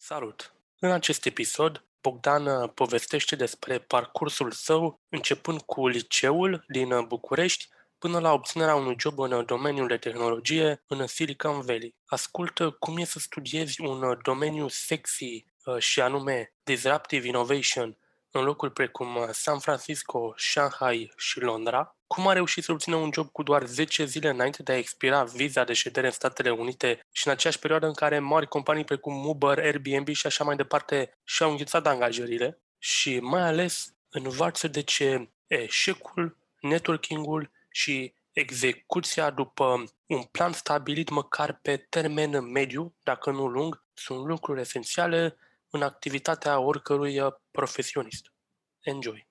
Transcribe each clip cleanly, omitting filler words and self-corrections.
Salut! În acest episod, Bogdan povestește despre parcursul său începând cu liceul din București până la obținerea unui job în domeniul de tehnologie în Silicon Valley. Ascultă cum e să studiezi un domeniu sexy și anume Disruptive Innovation în locuri precum San Francisco, Shanghai și Londra, cum a reușit să obțină un job cu doar 10 zile înainte de a expira viza de ședere în Statele Unite și în aceeași perioadă în care mari companii precum Uber, Airbnb și așa mai departe și-au înghețat angajările și mai ales învață de ce eșecul, networking-ul și execuția după un plan stabilit măcar pe termen mediu, dacă nu lung, sunt lucruri esențiale în activitatea oricărui profesionist. Enjoy!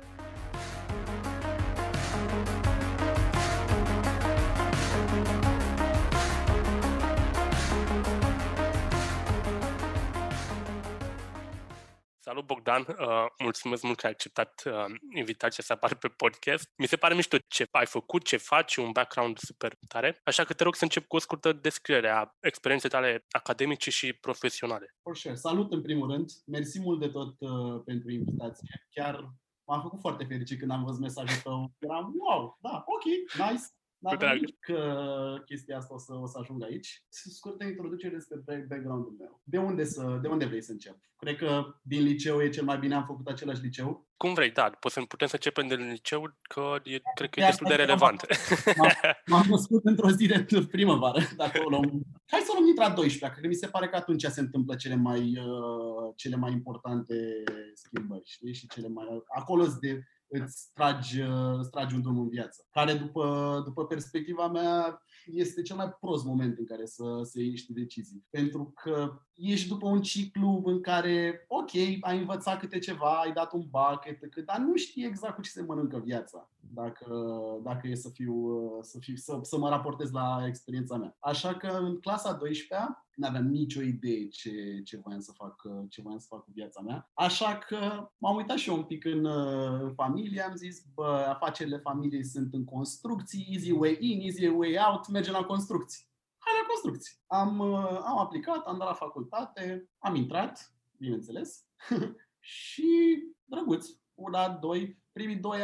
Salut, Bogdan! Mulțumesc mult că ai acceptat invitația să apar pe podcast. Mi se pare mișto ce ai făcut, ce faci, un background super tare. Așa că te rog să încep cu o scurtă descriere a experienței tale academice și profesionale. For sure. Salut în primul rând. Mersi mult de tot pentru invitație. Chiar m-am făcut foarte fericit când am văzut mesajul tău. Eram, wow, da, ok, nice. N-aveam nici că chestia asta o să ajung aici. Scurtă introducere despre background-ul meu. De unde vrei să încep? Cred că din liceu e cel mai bine, am făcut același liceu. Cum vrei, da. Putem să începem din liceu, cred că e destul de relevant. M-am născut într-o zi de primăvară. Dacă o luăm. Hai să luăm dintre a 12-a, că mi se pare că atunci se întâmplă cele mai importante schimbări, știi? Și acolo îți tragi un drum în viață. Care, după perspectiva mea, este cel mai prost moment în care să iei niște decizii. Pentru că ești după un ciclu în care, ok, ai învățat câte ceva, ai dat un bac, dar nu știi exact cu ce se mănâncă viața. Dacă e să mă raportez la experiența mea. Așa că în clasa 12-a n-aveam nicio idee ce voiam să fac cu viața mea. Așa că m-am uitat și eu un pic în familie, am zis, afacerile familiei sunt în construcții, easy way in, easy way out, mergem la construcții. Hai la construcții. Am aplicat, am dat la facultate, am intrat, bineînțeles, și drăguț, una, doi, primii doi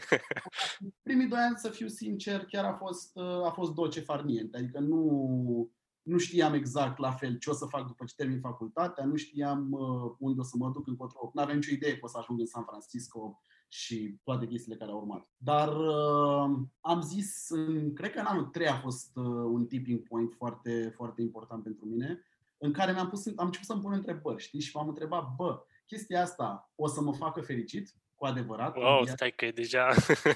ani, să fiu sincer, chiar a fost dolce far niente. Adică nu știam exact la fel ce o să fac după ce termin facultatea, nu știam unde o să mă duc încotro. Nu aveam nicio idee că o să ajung în San Francisco și toate chestiile care au urmat. Dar am zis, cred că în anul 3 a fost un tipping point foarte, foarte important pentru mine, în care am început să-mi pun întrebări, știi? Și m-am întrebat, chestia asta o să mă facă fericit? Cu adevărat? Wow, stai că e deja...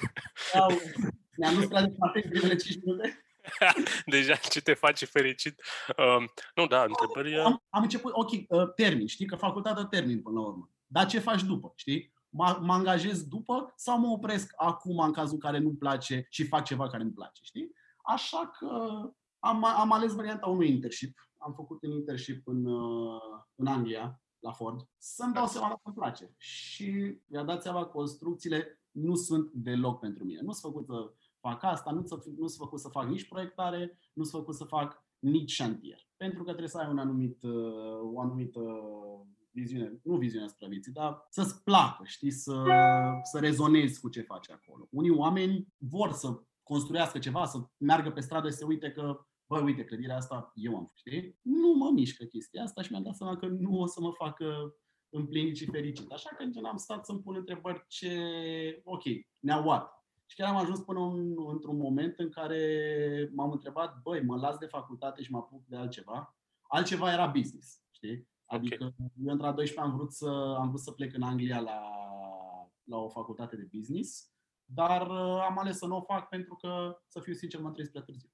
Mi-am dus prea departe în primele 5 minute. Deja ce te face fericit? Nu, da, întrebări... Am început, ok, termin, știi? Că facultatea termin până la urmă. Dar ce faci după, știi? Mă angajez după sau mă opresc acum în cazul în care nu-mi place și fac ceva care îmi place, știi? Așa că am ales varianta unui internship. Am făcut un internship în Anglia, la Ford, să-mi dau seama dacă îmi place. Și mi-a dat seama că construcțiile nu sunt deloc pentru mine. Nu sunt făcut să fac asta, nu sunt făcut să fac nici proiectare, nu sunt făcut să fac nici șantier. Pentru că trebuie să ai o anumită viziune, nu viziunea asupra vieții, dar să-ți placă, știi, să rezonezi cu ce faci acolo. Unii oameni vor să construiască ceva, să meargă pe stradă și să uite că uite, clădirea asta eu am, știi? Nu mă mișcă chestia asta și mi-am dat seama că nu o să mă facă împlinit și fericit. Așa că am stat să-mi pun întrebări ok, now what? Și chiar am ajuns până într-un moment în care m-am întrebat, mă las de facultate și mă apuc de altceva. Altceva era business, știi? Adică eu între a 12 am vrut să plec în Anglia la o facultate de business, dar am ales să nu o fac pentru că, să fiu sincer, m-am trezit prea târziu.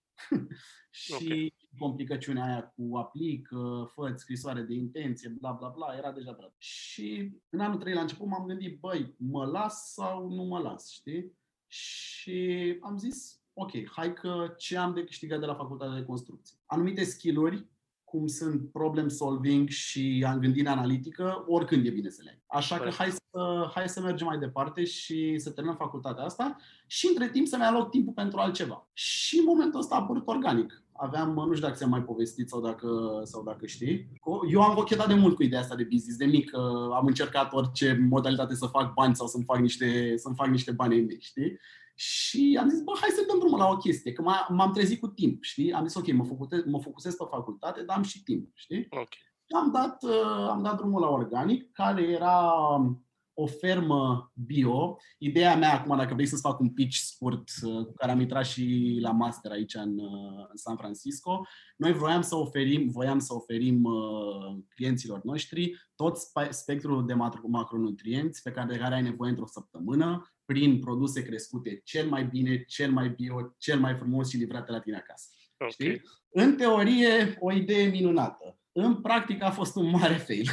Și complicăciunea aia cu aplic, fă scrisoare de intenție, bla bla bla, era deja prea. Și în anul 3 la început m-am gândit, mă las sau nu mă las, știi? Și am zis, ok, hai că ce am de câștigat de la facultatea de construcții? Anumite skill-uri cum sunt problem solving și gândire analitică, oricând e bine să le ai. Așa că hai să mergem mai departe și să terminăm facultatea asta și între timp să ne aloc timpul pentru altceva. Și în momentul ăsta a apărut organic. Aveam, nu știu dacă ți-am mai povestit sau dacă știi. Eu am cochetat de mult cu ideea asta de business. De mic am încercat orice modalitate să fac bani sau să-mi fac niște bani în mei, știi? Și am zis, hai să dăm drumul la o chestie, că m-am trezit cu timp, știi? Am zis, ok, mă focusez pe facultate, dar am și timp, știi? Okay. Am dat drumul la Organic, care era o fermă bio. Ideea mea acum, dacă vrei să-ți fac un pitch scurt, cu care am intrat și la master aici în San Francisco, noi voiam să oferim clienților noștri tot spectrul de macronutrienți pe care ai nevoie într-o săptămână, prin produse crescute cel mai bine, cel mai bio, cel mai frumos și livrate la tine acasă. Okay. Știi? În teorie, o idee minunată. În practică a fost un mare fail,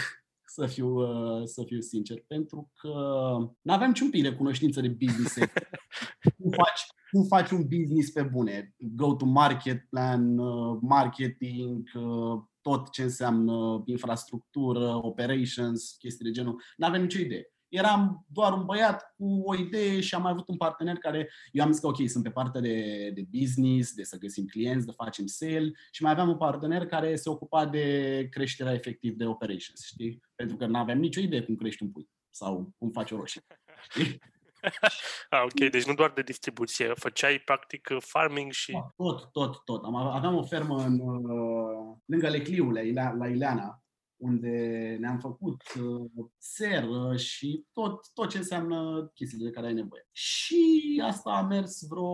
să fiu sincer, pentru că nu aveam niciun pic de cunoștință de business. Cum faci un business pe bune? Go-to-market plan, marketing, tot ce înseamnă infrastructură, operations, chestii de genul. N-aveam nicio idee. Eram doar un băiat cu o idee și am mai avut un partener care, eu am zis că ok, sunt pe partea de business, de să găsim clienți, de facem sale și mai aveam un partener care se ocupa de creșterea efectiv de operations, știi? Pentru că n-aveam nicio idee cum crești un pui sau cum faci o roșie, știi? Ok, deci nu doar de distribuție, făceai practic farming și... Tot. Aveam o fermă lângă Lecliul, la Ileana, unde ne-am făcut seră și tot ce înseamnă chestiile de care ai nevoie. Și asta a mers vreo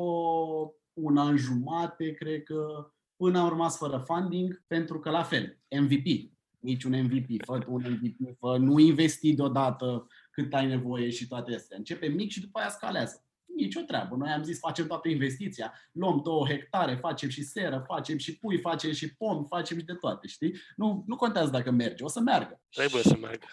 un an jumate, cred că, până am rămas fără funding, pentru că la fel, MVP. Niciun MVP, fă un MVP, nu investi deodată cât ai nevoie și toate astea. Începe mic și după aia scalează. Nici o treabă. Noi am zis, facem toată investiția, luăm 2 hectare, facem și seră, facem și pui, facem și pomi, facem și de toate, știi? Nu contează dacă merge, o să meargă. Trebuie să meargă.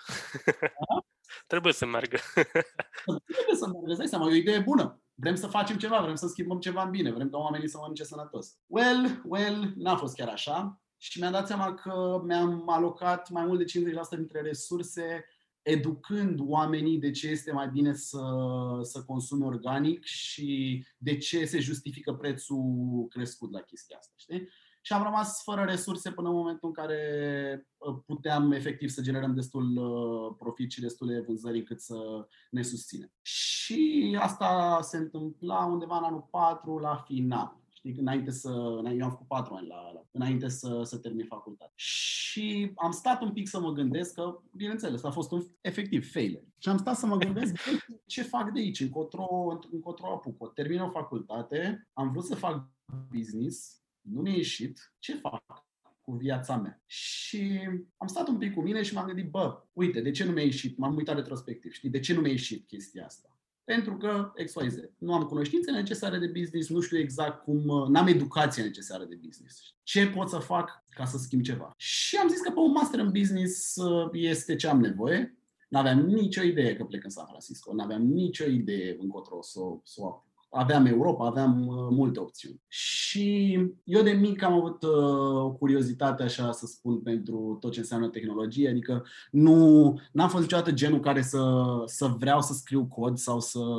Trebuie să meargă. Trebuie să meargă, îți dai seama, e o idee bună. Vrem să facem ceva, vrem să schimbăm ceva în bine, vrem ca oamenii să mănânce sănătos. Well, n-a fost chiar așa și mi-am dat seama că mi-am alocat mai mult de 50% dintre resurse educând oamenii de ce este mai bine să consumi organic și de ce se justifică prețul crescut la chestia asta, știi? Și am rămas fără resurse până în momentul în care puteam efectiv să generăm destul profit și destule vânzări încât să ne susținem. Și asta se întâmpla undeva în anul 4 la final. Eu am făcut 4 ani înainte să termin facultatea. Și am stat un pic să mă gândesc că, bineînțeles, a fost un efectiv failure. Și am stat să mă gândesc ce fac de aici, încotro apuc. O termin o facultate, am vrut să fac business, nu mi-a ieșit, ce fac cu viața mea? Și am stat un pic cu mine și m-am gândit, uite, de ce nu mi-a ieșit? M-am uitat retrospectiv, știi, de ce nu mi-a ieșit chestia asta? Pentru că XYZ. Nu am cunoștințe necesare de business, nu știu exact cum, n-am educația necesară de business. Ce pot să fac ca să schimb ceva? Și am zis că pe un master în business este ce am nevoie. N-aveam nicio idee că plec în San Francisco, n-aveam nicio idee încotro să o apuc. Aveam Europa, aveam multe opțiuni. Și eu de mic am avut o curiozitate, așa să spun, pentru tot ce înseamnă tehnologie. Adică n-am fost niciodată genul care să vreau să scriu cod sau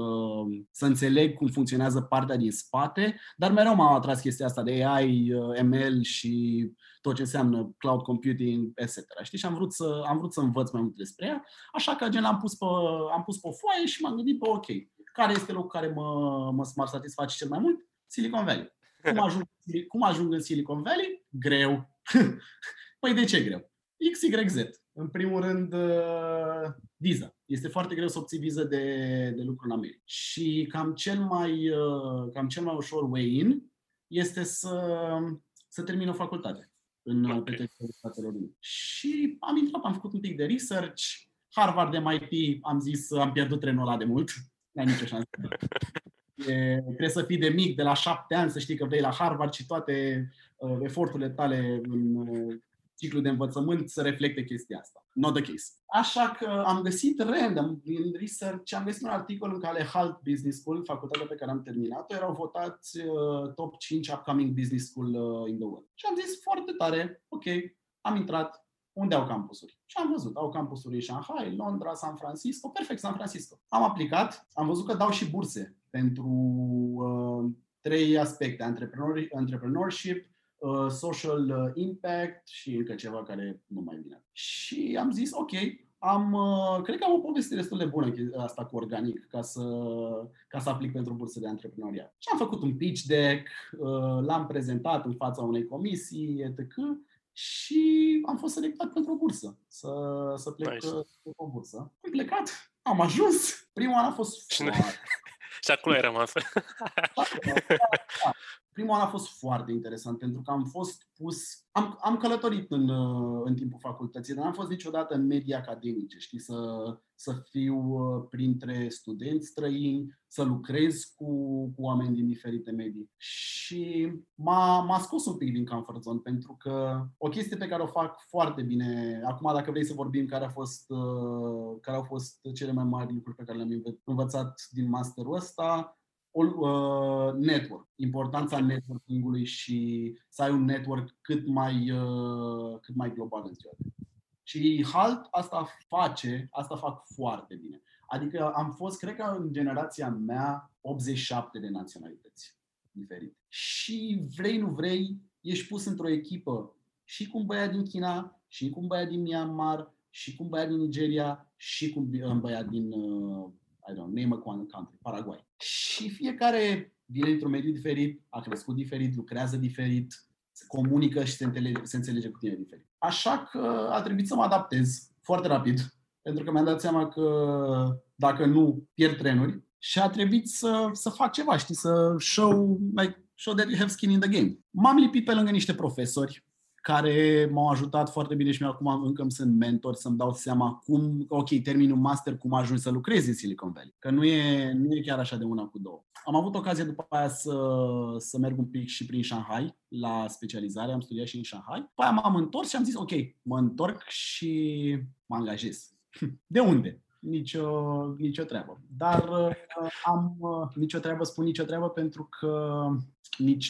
să înțeleg cum funcționează partea din spate, dar mereu m-a atras chestia asta de AI, ML și tot ce înseamnă cloud computing, etc. Știi? Și am vrut să învăț mai mult despre ea, așa că am pus pe o foaie și m-am gândit, ok, care este locul care mă satisface cel mai mult? Silicon Valley. Cum ajung în Silicon Valley? Greu. Păi de ce greu? XYZ. În primul rând, viza. Este foarte greu să obții viză de lucru în America. Și cam cel mai ușor way in este să termin o facultate pe teritoriul Statelor Unite. Și am intrat, am făcut un pic de research. Harvard, MIT, am zis, am pierdut trenul ăla de mult. N-ai nicio șansă. Trebuie să fii de mic, de la 7 ani, să știi că vrei la Harvard și toate eforturile tale în ciclul de învățământ să reflecte chestia asta. Not the case. Așa că am găsit random din research, am găsit un articol în care Halt Business School, facultatea pe care am terminat-o, erau votați top 5 upcoming business school in the world. Și am zis foarte tare, ok, am intrat, unde au campusuri? Și am văzut, au campusuri în Shanghai, Londra, San Francisco, perfect, San Francisco. Am aplicat, am văzut că dau și burse pentru 3 aspecte, entrepreneurship, social impact și încă ceva care nu mai vine. Și am zis, ok, cred că am o poveste destul de bună asta cu Organic ca să aplic pentru burse de antreprenoriat. Și am făcut un pitch deck, l-am prezentat în fața unei comisii, etc. Și am fost selectat pentru o bursă, să plec Nice. pe o bursă. Am plecat, am ajuns. Primul an a fost Și acolo ai rămas. Primul an a fost foarte interesant pentru că am fost pus... Am călătorit în timpul facultății, dar n-am fost niciodată în medii academice, știi, să fiu printre studenți străini, să lucrez cu oameni din diferite medii. Și m-a scos un pic din comfort zone, pentru că o chestie pe care o fac foarte bine, acum dacă vrei să vorbim care au fost cele mai mari lucruri pe care le-am învățat din masterul ăsta, network. Importanța networking-ului și să ai un network cât mai global în ziua de azi. Și HALT asta fac foarte bine. Adică am fost, cred că în generația mea, 87 de naționalități diferite. Și vrei, nu vrei, ești pus într-o echipă și cu un băiat din China, și cu un băiat din Myanmar, și cu un băiat din Nigeria, și cu un băiat din name a country, Paraguay. Și fiecare vine dintr-un mediu diferit, a crescut diferit, lucrează diferit, se comunică și se înțelege cu tine diferit. Așa că a trebuit să mă adaptez foarte rapid, pentru că mi-am dat seama că dacă nu pierd trenuri și a trebuit să fac ceva, știi, să show that you have skin in the game. M-am lipit pe lângă niște profesori care m-au ajutat foarte bine și acum încă îmi sunt mentor să-mi dau seama termin un master, cum ajungi să lucrezi în Silicon Valley. Că nu e chiar așa de una cu două. Am avut ocazia după aia să merg un pic și prin Shanghai la specializare, am studiat și în Shanghai. După aia m-am întors și am zis, ok, mă întorc și mă angajez. De unde? Nicio treabă. Dar spun nicio treabă pentru că nici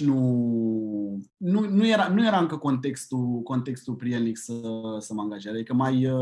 nu era încă contextul prielnic să mă angajez. Adică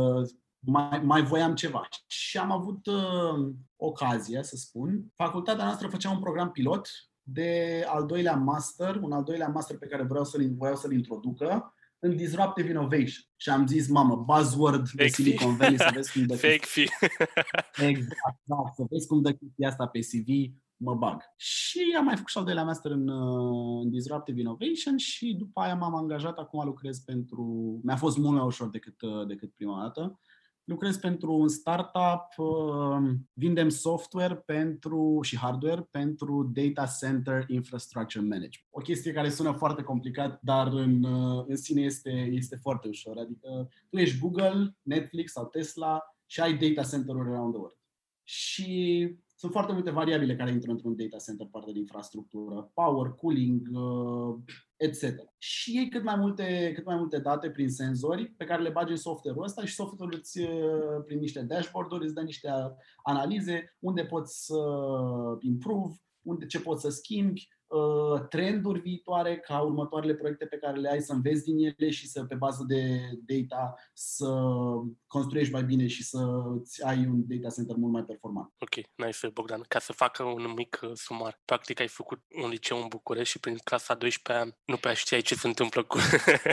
mai voiam ceva. Și am avut ocazia, să spun. Facultatea noastră făcea un program pilot de un al doilea master pe care voiau să-l introducă în Disruptive Innovation. Și am zis, mamă, buzzword de Silicon Valley, să vezi cum dă Fake fee. Exact, să vezi cum dă chestia asta pe CV, mă bag. Și am mai făcut și al doilea master în Disruptive Innovation și după aia m-am angajat, acum lucrez mi-a fost mult mai ușor decât prima dată. Lucrez pentru un startup, vindem software și hardware pentru data center infrastructure management. O chestie care sună foarte complicat, dar în sine este foarte ușor. Adică tu ești Google, Netflix sau Tesla și ai data center-uri around the world. Și sunt foarte multe variabile care intră într-un data center, parte de infrastructură, power, cooling, etc. Și iei cât mai multe date prin senzori pe care le bagi în software-ul ăsta și software-ul prin niște dashboard-uri îți dă niște analize unde poți să improve, ce poți să schimbi, trenduri viitoare ca următoarele proiecte pe care le ai să înveți din ele și să pe bază de data să construiești mai bine și să ai un data center mult mai performant. Ok, nice, Bogdan. Ca să facă un mic sumar. Practic ai făcut un liceu în București și prin clasa 12-a nu prea știai ce se întâmplă cu...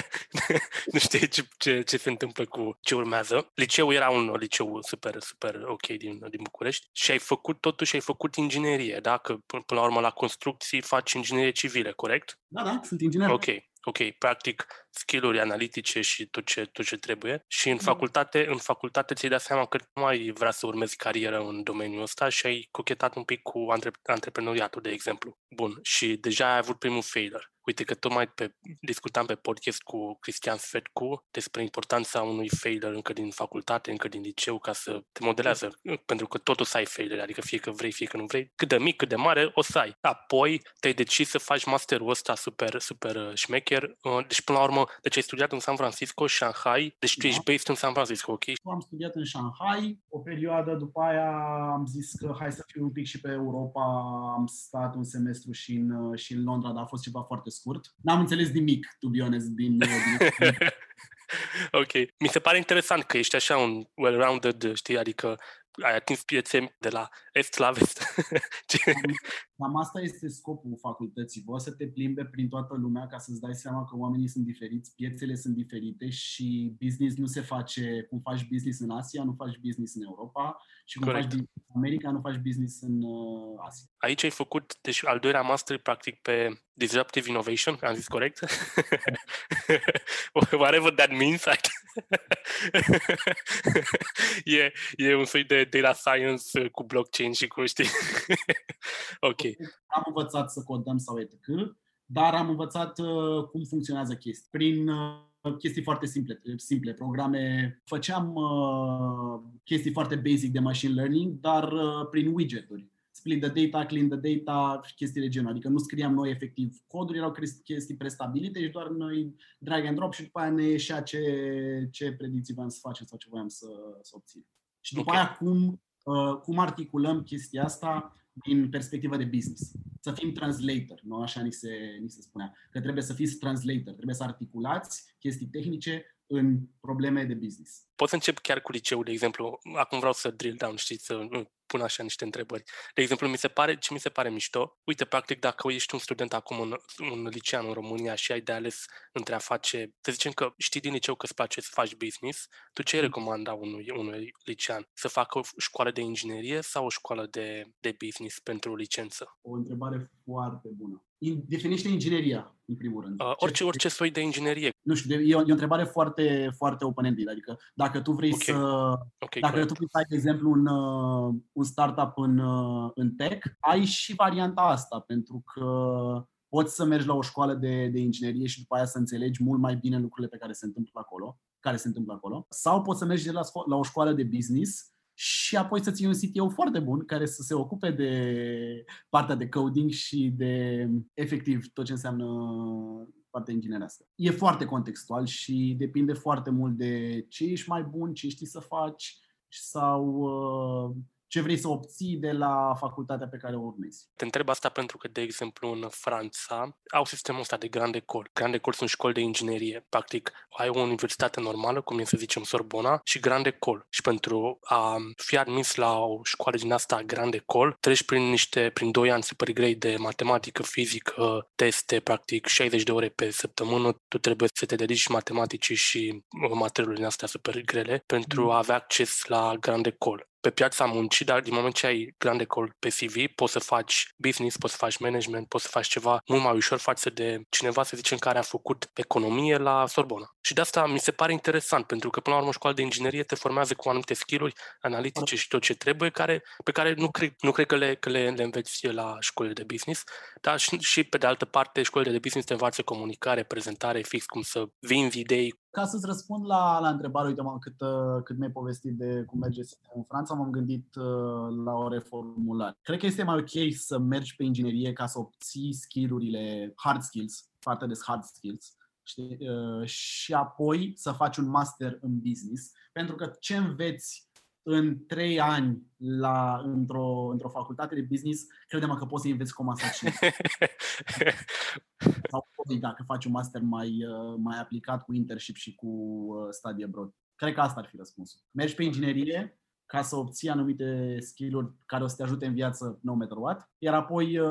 nu știai ce se întâmplă cu ce urmează. Liceul era un liceu super, super ok din București și ai făcut inginerie, da? Că până la urmă la construcții faci inginerie civile, corect? Da, sunt inginer. Ok, practic skill-uri analitice și tot ce trebuie. Și în facultate ți-ai dat seama că nu mai vrea să urmezi carieră în domeniul ăsta și ai cochetat un pic cu antreprenoriatul, de exemplu. Bun, și deja ai avut primul failure. Uite că tocmai discutam pe podcast cu Cristian Sfetcu despre importanța unui failure încă din facultate, încă din liceu, ca să te modelează, pentru că tot o să ai failure, adică fie că vrei, fie că nu vrei, cât de mic, cât de mare, o să ai. Apoi te-ai decis să faci masterul ăsta super, super șmecher, deci până la urmă, deci ai studiat în San Francisco, Shanghai, deci tu ești based în San Francisco, ok? Am studiat în Shanghai o perioadă, după aia am zis că hai să fiu un pic și pe Europa, am stat un semestru și în Londra, dar a fost ceva foarte scurt. N-am înțeles nimic, to be honest, din Ok. Mi se pare interesant că ești așa un well-rounded, știi, adică ai atins piețe de la est la vest. Cam asta este scopul facultății. Poți să te plimbe prin toată lumea ca să-ți dai seama că oamenii sunt diferiți, piețele sunt diferite și business nu se face cum faci business în Asia, nu faci business în Europa și cum faci business în America, nu faci business în Asia. Aici ai făcut, deci, al doilea master, practic, pe Disruptive Innovation, am zis corect? Whatever that means. E un soi de data science cu blockchain și cu, știi? Ok. Am învățat să codăm sau etc., dar am învățat cum funcționează chestii. Prin chestii foarte simple, programe. Făceam chestii foarte basic de machine learning, dar prin widgeturi. Split the data, clean the data și chestii de genul. Adică nu scriam noi efectiv coduri, erau chestii prestabilite și doar noi drag and drop și după aia ne ieșea ce predicții voiam să facem sau ce voiam să obținem. Și după aia cum articulăm chestia asta din perspectivă de business. Să fim translator, nu așa ni se spunea. Că trebuie să fiți translator, trebuie să articulați chestii tehnice în probleme de business. Pot să încep chiar cu liceul, de exemplu. Acum vreau să drill down, știi, să pun așa niște întrebări. De exemplu, mi se pare mișto. Uite, practic, dacă ești un student acum un licean în România și ai de ales între a face, să zicem că știi din liceu că îți place să faci business, tu ce recomanda unui licean? Să facă o școală de inginerie sau o școală de business pentru licență? O întrebare foarte bună. Definește ingineria, în primul rând. Orice soi de inginerie. Nu știu, e o întrebare foarte, foarte open-ended. Adică dacă tu vrei dacă tu vrei să ai, de exemplu, un startup în tech, ai și varianta asta, pentru că poți să mergi la o școală de inginerie și după aia să înțelegi mult mai bine lucrurile care se întâmplă acolo. Sau poți să mergi la o școală de business și apoi să ții un CTO foarte bun care să se ocupe de partea de coding și de, efectiv, tot ce înseamnă partea inginerească. E foarte contextual și depinde foarte mult de ce ești mai bun, ce știi să faci sau ce vrei să obții de la facultatea pe care o urmezi. Te întreb asta pentru că, de exemplu, în Franța au sistemul ăsta de Grande École. Grande École sunt școli de inginerie. Practic, ai o universitate normală, cum e să zicem Sorbona, și Grande École. Și pentru a fi admis la o școală din asta Grande École, treci prin 2 ani super grei de matematică, fizică, teste, practic 60 de ore pe săptămână. Tu trebuie să te dedici matematicii și materiile din astea super grele pentru a avea acces la Grande École. Pe piața muncii, dar din moment ce ai Grande École pe CV, poți să faci business, poți să faci management, poți să faci ceva mult mai ușor față de cineva, să zicem, care a făcut economie la Sorbona. Și de asta mi se pare interesant, pentru că până la urmă școala de inginerie te formează cu anumite skill-uri analitice și tot ce trebuie, pe care nu cred că le înveți la școlile de business, dar și pe de altă parte școlile de business te învață comunicare, prezentare, fix cum să vinzi idei. Ca să-ți răspund la întrebare, uite, cât mi-ai povestit de cum merge în Franța, m-am gândit la o reformulare. Cred că este mai ok să mergi pe inginerie ca să obții skill-urile, hard skills, partea de hard skills, știi? Și apoi să faci un master în business, pentru că ce înveți în 3 ani într-o facultate de business, crede-mă că poți să înveți cum să și sau dacă faci un master mai aplicat cu internship și cu study abroad. Cred că asta ar fi răspunsul. Mergi pe inginerie ca să obții anumite skill-uri care o să te ajute în viață no matter what, iar apoi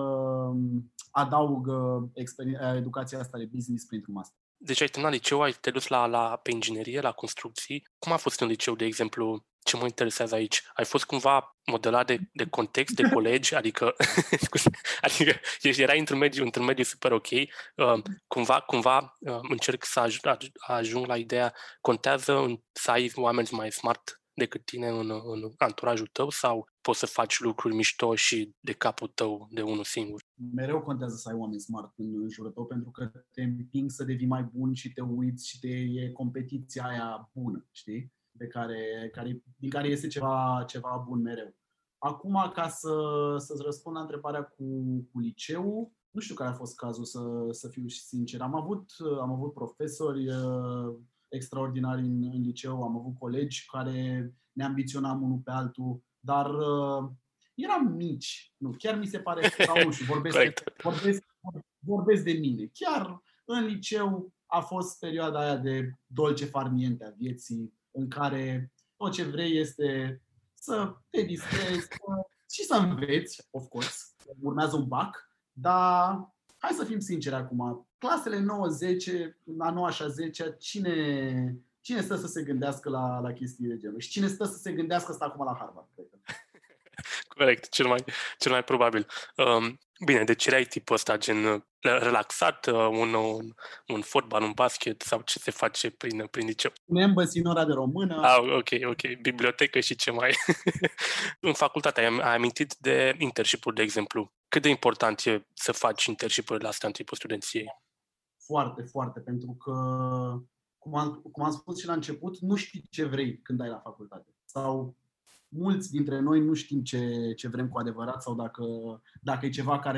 adaug educația asta de business printr-un master. Deci ai terminat liceu, te dus pe inginerie, la construcții. Cum a fost în liceu, de exemplu? Ce mă interesează aici? Ai fost cumva modelat de context, de colegi? Adică erai într-un mediu super ok. Cumva încerc să ajung la ideea, contează să ai oameni mai smart decât tine în anturajul tău sau poți să faci lucruri mișto și de capul tău de unul singur? Mereu contează să ai oameni smart în jurul tău pentru că te împing să devii mai bun și te uiți și e competiția aia bună, știi? Din care este ceva bun mereu. Acum, ca să-ți răspund la întrebarea cu liceul, nu știu care a fost cazul, să fiu sincer. Am avut profesori extraordinari în liceu, am avut colegi care ne ambiționam unul pe altul, dar eram mici. Nu, chiar mi se pare, sau nu știu, vorbesc de mine. Chiar în liceu a fost perioada aia de dolce far niente a vieții, în care tot ce vrei este să te distrezi și să înveți, of course, urmează un bac, dar hai să fim sinceri acum, clasele 9-10, a 9 și a 10, cine stă să se gândească la chestii de genul? Și cine stă să se gândească să stă acum la Harvard, cred că. Corect, cel mai probabil. Bine, deci erai tipul ăsta, gen relaxat, un fotbal, un basket sau ce se face prin liceu? Punem băsinora de română. Ok, bibliotecă și ce mai... În facultate ai amintit de internship-uri, de exemplu. Cât de important e să faci internship-urile astea în timpul studenției? Foarte, foarte, pentru că, cum am spus și la început, nu știi ce vrei când ai la facultate. Sau mulți dintre noi nu știm ce vrem cu adevărat sau dacă e ceva care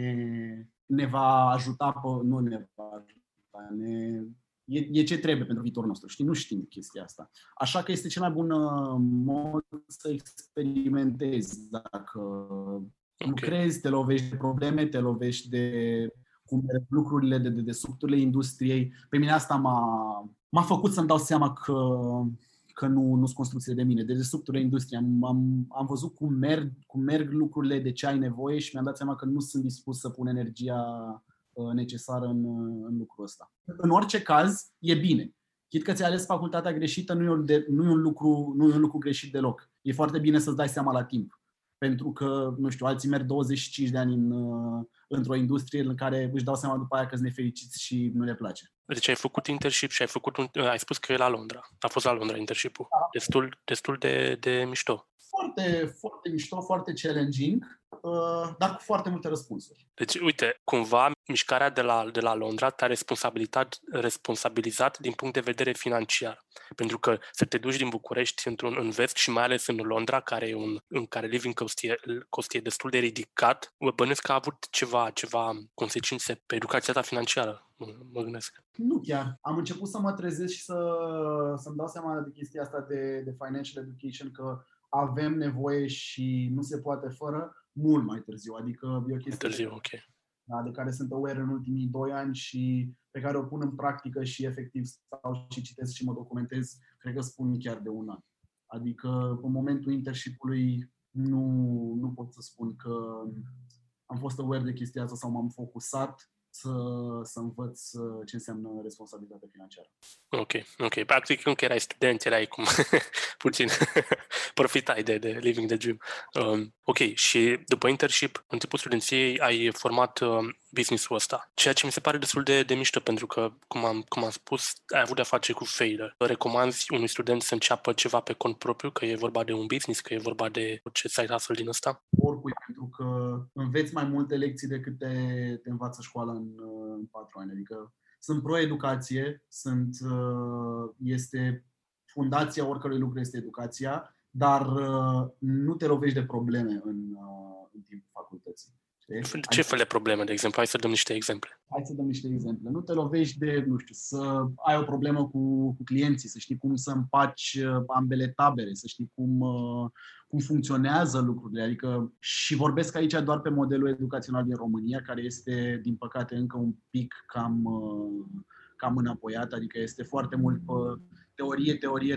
ne va ajuta, nu ne va ajuta, e ce trebuie pentru viitorul nostru. Știi? Nu știm chestia asta. Așa că este cel mai bun mod să experimentezi. Dacă lucrezi, te lovești de probleme, te lovești de cum merg lucrurile, de subturile industriei. Pe mine asta m-a făcut să-mi dau seama că nu sunt construcții de mine, de subturile industriei. Am văzut cum merg lucrurile, de ce ai nevoie și mi-am dat seama că nu sunt dispus să pun energia necesară în lucrul ăsta. În orice caz, e bine. Chit că ți-ai ales facultatea greșită, nu e un lucru greșit deloc. E foarte bine să-ți dai seama la timp. Pentru că, nu știu, alții merg 25 de ani într-o industrie în care își dau seama după aia că sunt nefericiți și nu le place. Deci ai făcut internship și ai spus că e la Londra. A fost la Londra internship-ul. Destul de mișto. Foarte, foarte mișto, foarte challenging, dar cu foarte multe răspunsuri. Deci, uite, cumva mișcarea de la Londra te-a responsabilizat din punct de vedere financiar. Pentru că să te duci din București în vest și mai ales în Londra, în care living cost e destul de ridicat, bănuiesc că a avut ceva consecințe pe educația ta financiară, mă gândesc. Nu chiar. Am început să mă trezesc și să-mi dau seama de chestia asta de financial education, că avem nevoie și nu se poate fără, mult mai târziu. Adică e o chestie de care sunt aware în ultimii 2 ani și pe care o pun în practică și efectiv stau și citesc și mă documentez, cred că spun chiar de 1 an. Adică în momentul internship-ului nu pot să spun că am fost aware de chestia asta sau m-am focusat să învăț ce înseamnă responsabilitatea financiară. Ok. Practic, încă erai student, erai cum puțin profitai de living the dream. Ok, și după internship, în timpul studenției, ai format business-ul ăsta. Ceea ce mi se pare destul de mișto, pentru că, cum am spus, ai avut de-a face cu failure. Recomanzi unui student să înceapă ceva pe cont propriu, că e vorba de un business, că e vorba de orice side hustle din ăsta? Oricui, pentru că înveți mai multe lecții decât te învață școala în 4 ani. Adică sunt pro-educație, este fundația oricărui lucru este educația, dar nu te lovești de probleme în timpul facultății. Ce fel de probleme, de exemplu? Hai să dăm niște exemple. Nu te lovești de, nu știu, să ai o problemă cu clienții, să știi cum să împaci ambele tabere, să știi cum funcționează lucrurile. Adică, și vorbesc aici doar pe modelul educațional din România, care este, din păcate, încă un pic cam înapoiat, adică este foarte mult pe teorie,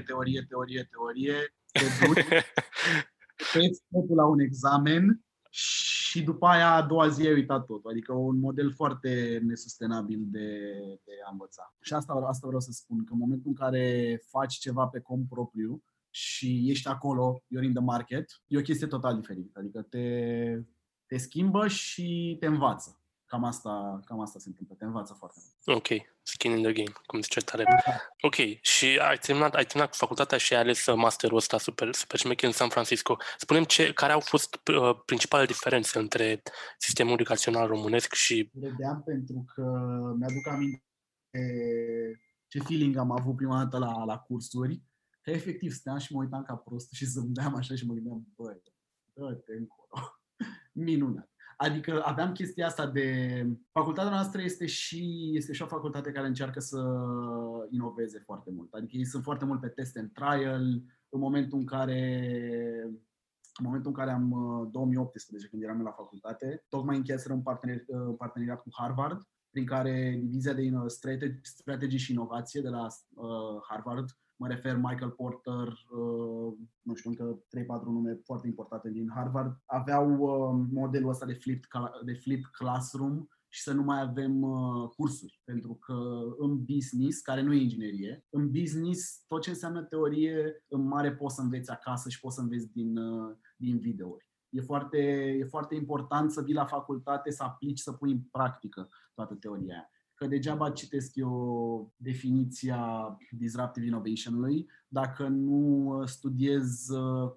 te duci, te totul la un examen și după aia a doua zi ai uitat totul. Adică un model foarte nesustenabil de a învăța. Și asta vreau să spun, că în momentul în care faci ceva pe cont propriu și ești acolo, you're in the market, e o chestie total diferită. Adică te schimbă și te învață. Cam asta se întâmplă, te învață foarte mult. Ok, skin in the game, cum zice Taleb. Ok, și ai terminat facultatea și ai ales masterul ăsta super șmecher în San Francisco. Spune-mi care au fost principalele diferențe între sistemul educațional românesc și... Vedeam, pentru că mi-aduc aminte ce feeling am avut prima dată la cursuri, că efectiv stăteam și mă uitam ca prost și zâmbeam așa și mă gândeam, băi, dă-te încolo. Minunat. Adică aveam chestia asta de... Facultatea noastră este și o facultate care încearcă să inoveze foarte mult. Adică ei sunt foarte mult pe test and trial. În momentul în care în momentul în care 2018, când eram la facultate, tocmai încheiaseră un parteneriat cu Harvard, prin care divizia de strategy și inovație de la Harvard, mă refer Michael Porter, nu știu, încă 3-4 nume foarte importante din Harvard, aveau modelul ăsta de flipped classroom și să nu mai avem cursuri. Pentru că în business, care nu e inginerie, în business tot ce înseamnă teorie, în mare poți să înveți acasă și poți să înveți din videouri. E foarte important să vii la facultate, să aplici, să pui în practică toată teoria aia. Că degeaba citesc eu definiția Disruptive Innovation-ului dacă nu studiez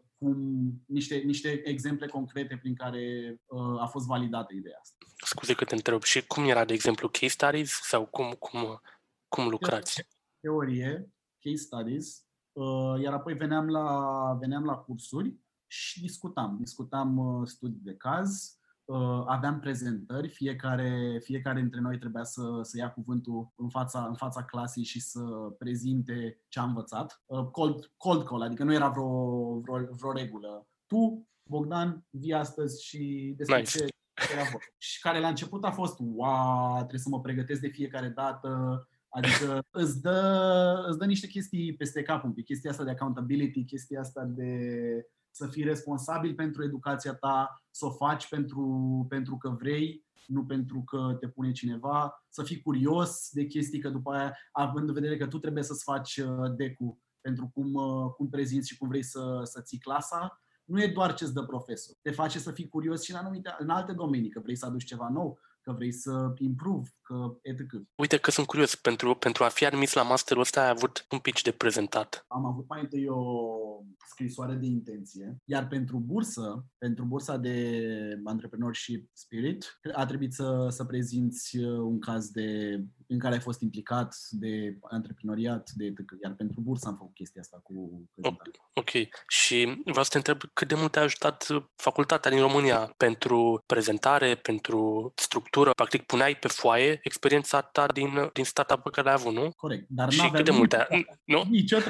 niște exemple concrete prin care a fost validată ideea asta. Scuze că te întreb. Și cum era, de exemplu, case studies sau cum lucrați? Teorie, case studies, iar apoi veneam la cursuri și discutam studii de caz, aveam prezentări, fiecare dintre noi trebuia să ia cuvântul în fața clasei și să prezinte ce a învățat. Cold call, adică nu era vreo regulă. Tu, Bogdan, vii astăzi și despre Nice. ce era vorba. Și care la început a fost, wow, trebuie să mă pregătesc de fiecare dată. Adică îți dă niște chestii peste cap un pic, chestia asta de accountability, chestia asta de să fii responsabil pentru educația ta, să o faci pentru că vrei, nu pentru că te pune cineva, să fii curios de chestii, că după aia, având în vedere că tu trebuie să-ți faci deck-ul pentru cum prezinți și cum vrei să ții clasa, nu e doar ce-ți dă profesor. Te face să fii curios și în alte domenii, că vrei să aduci ceva nou, că vrei să improve, că etc. Uite că sunt curios, pentru a fi admis la masterul ăsta ai avut un pitch de prezentat. Am avut mai întâi o scrisoare de intenție, iar pentru bursa de Entrepreneurship Spirit, a trebuit să prezinți un caz în care ai fost implicat de antreprenoriat, de etc. Iar pentru bursă am făcut chestia asta cu prezentare. Ok. Și vreau să te întreb cât de mult te-a ajutat facultatea din România pentru prezentare, pentru structură. Practic puneai pe foaie experiența ta din startup pe care ai avut, nu? Corect. Dar și cât de mult nu? Niciodată.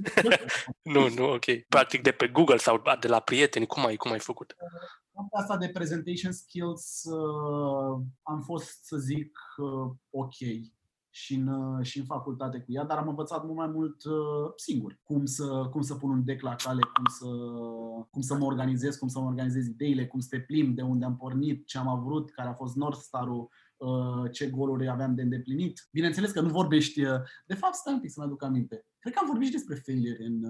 Nu, ok. Practic de pe Google sau de la prieteni, cum ai făcut? Asta de presentation skills am fost, să zic, ok și în facultate cu ea, dar am învățat mult mai mult singur. Cum să pun un deck la cale, cum să mă organizez ideile, cum să te plimb, de unde am pornit, ce am vrut, care a fost North Star-ul, ce goluri aveam de îndeplinit. Bineînțeles că nu vorbești... De fapt, stai un pic să mă aduc aminte. Cred că am vorbit și despre failure în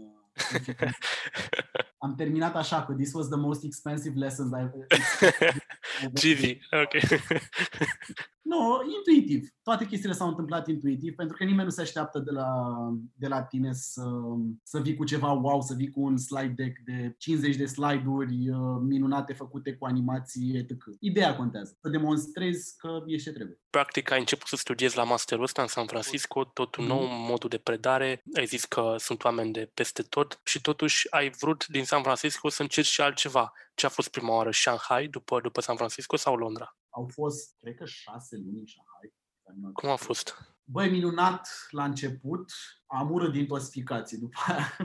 am terminat așa, că this was the most expensive lessons GV, ok. Nu, intuitiv. Toate chestiile s-au întâmplat intuitiv, pentru că nimeni nu se așteaptă de la tine să vii cu ceva wow, să vii cu un slide deck de 50 de slide-uri minunate făcute cu animații, etc. Ideea contează. Să demonstrezi că ești ce trebuie. Practic ai început să studiezi la masterul ăsta în San Francisco, totul nou, modul de predare, ai zis că sunt oameni de peste tot și totuși ai vrut din San Francisco să încerci și altceva. Ce a fost prima oară? Shanghai după San Francisco sau Londra? Au fost, cred că 6 luni în Shanghai. Cum a fost? Băi, minunat la început, am urât din toxificații după aia.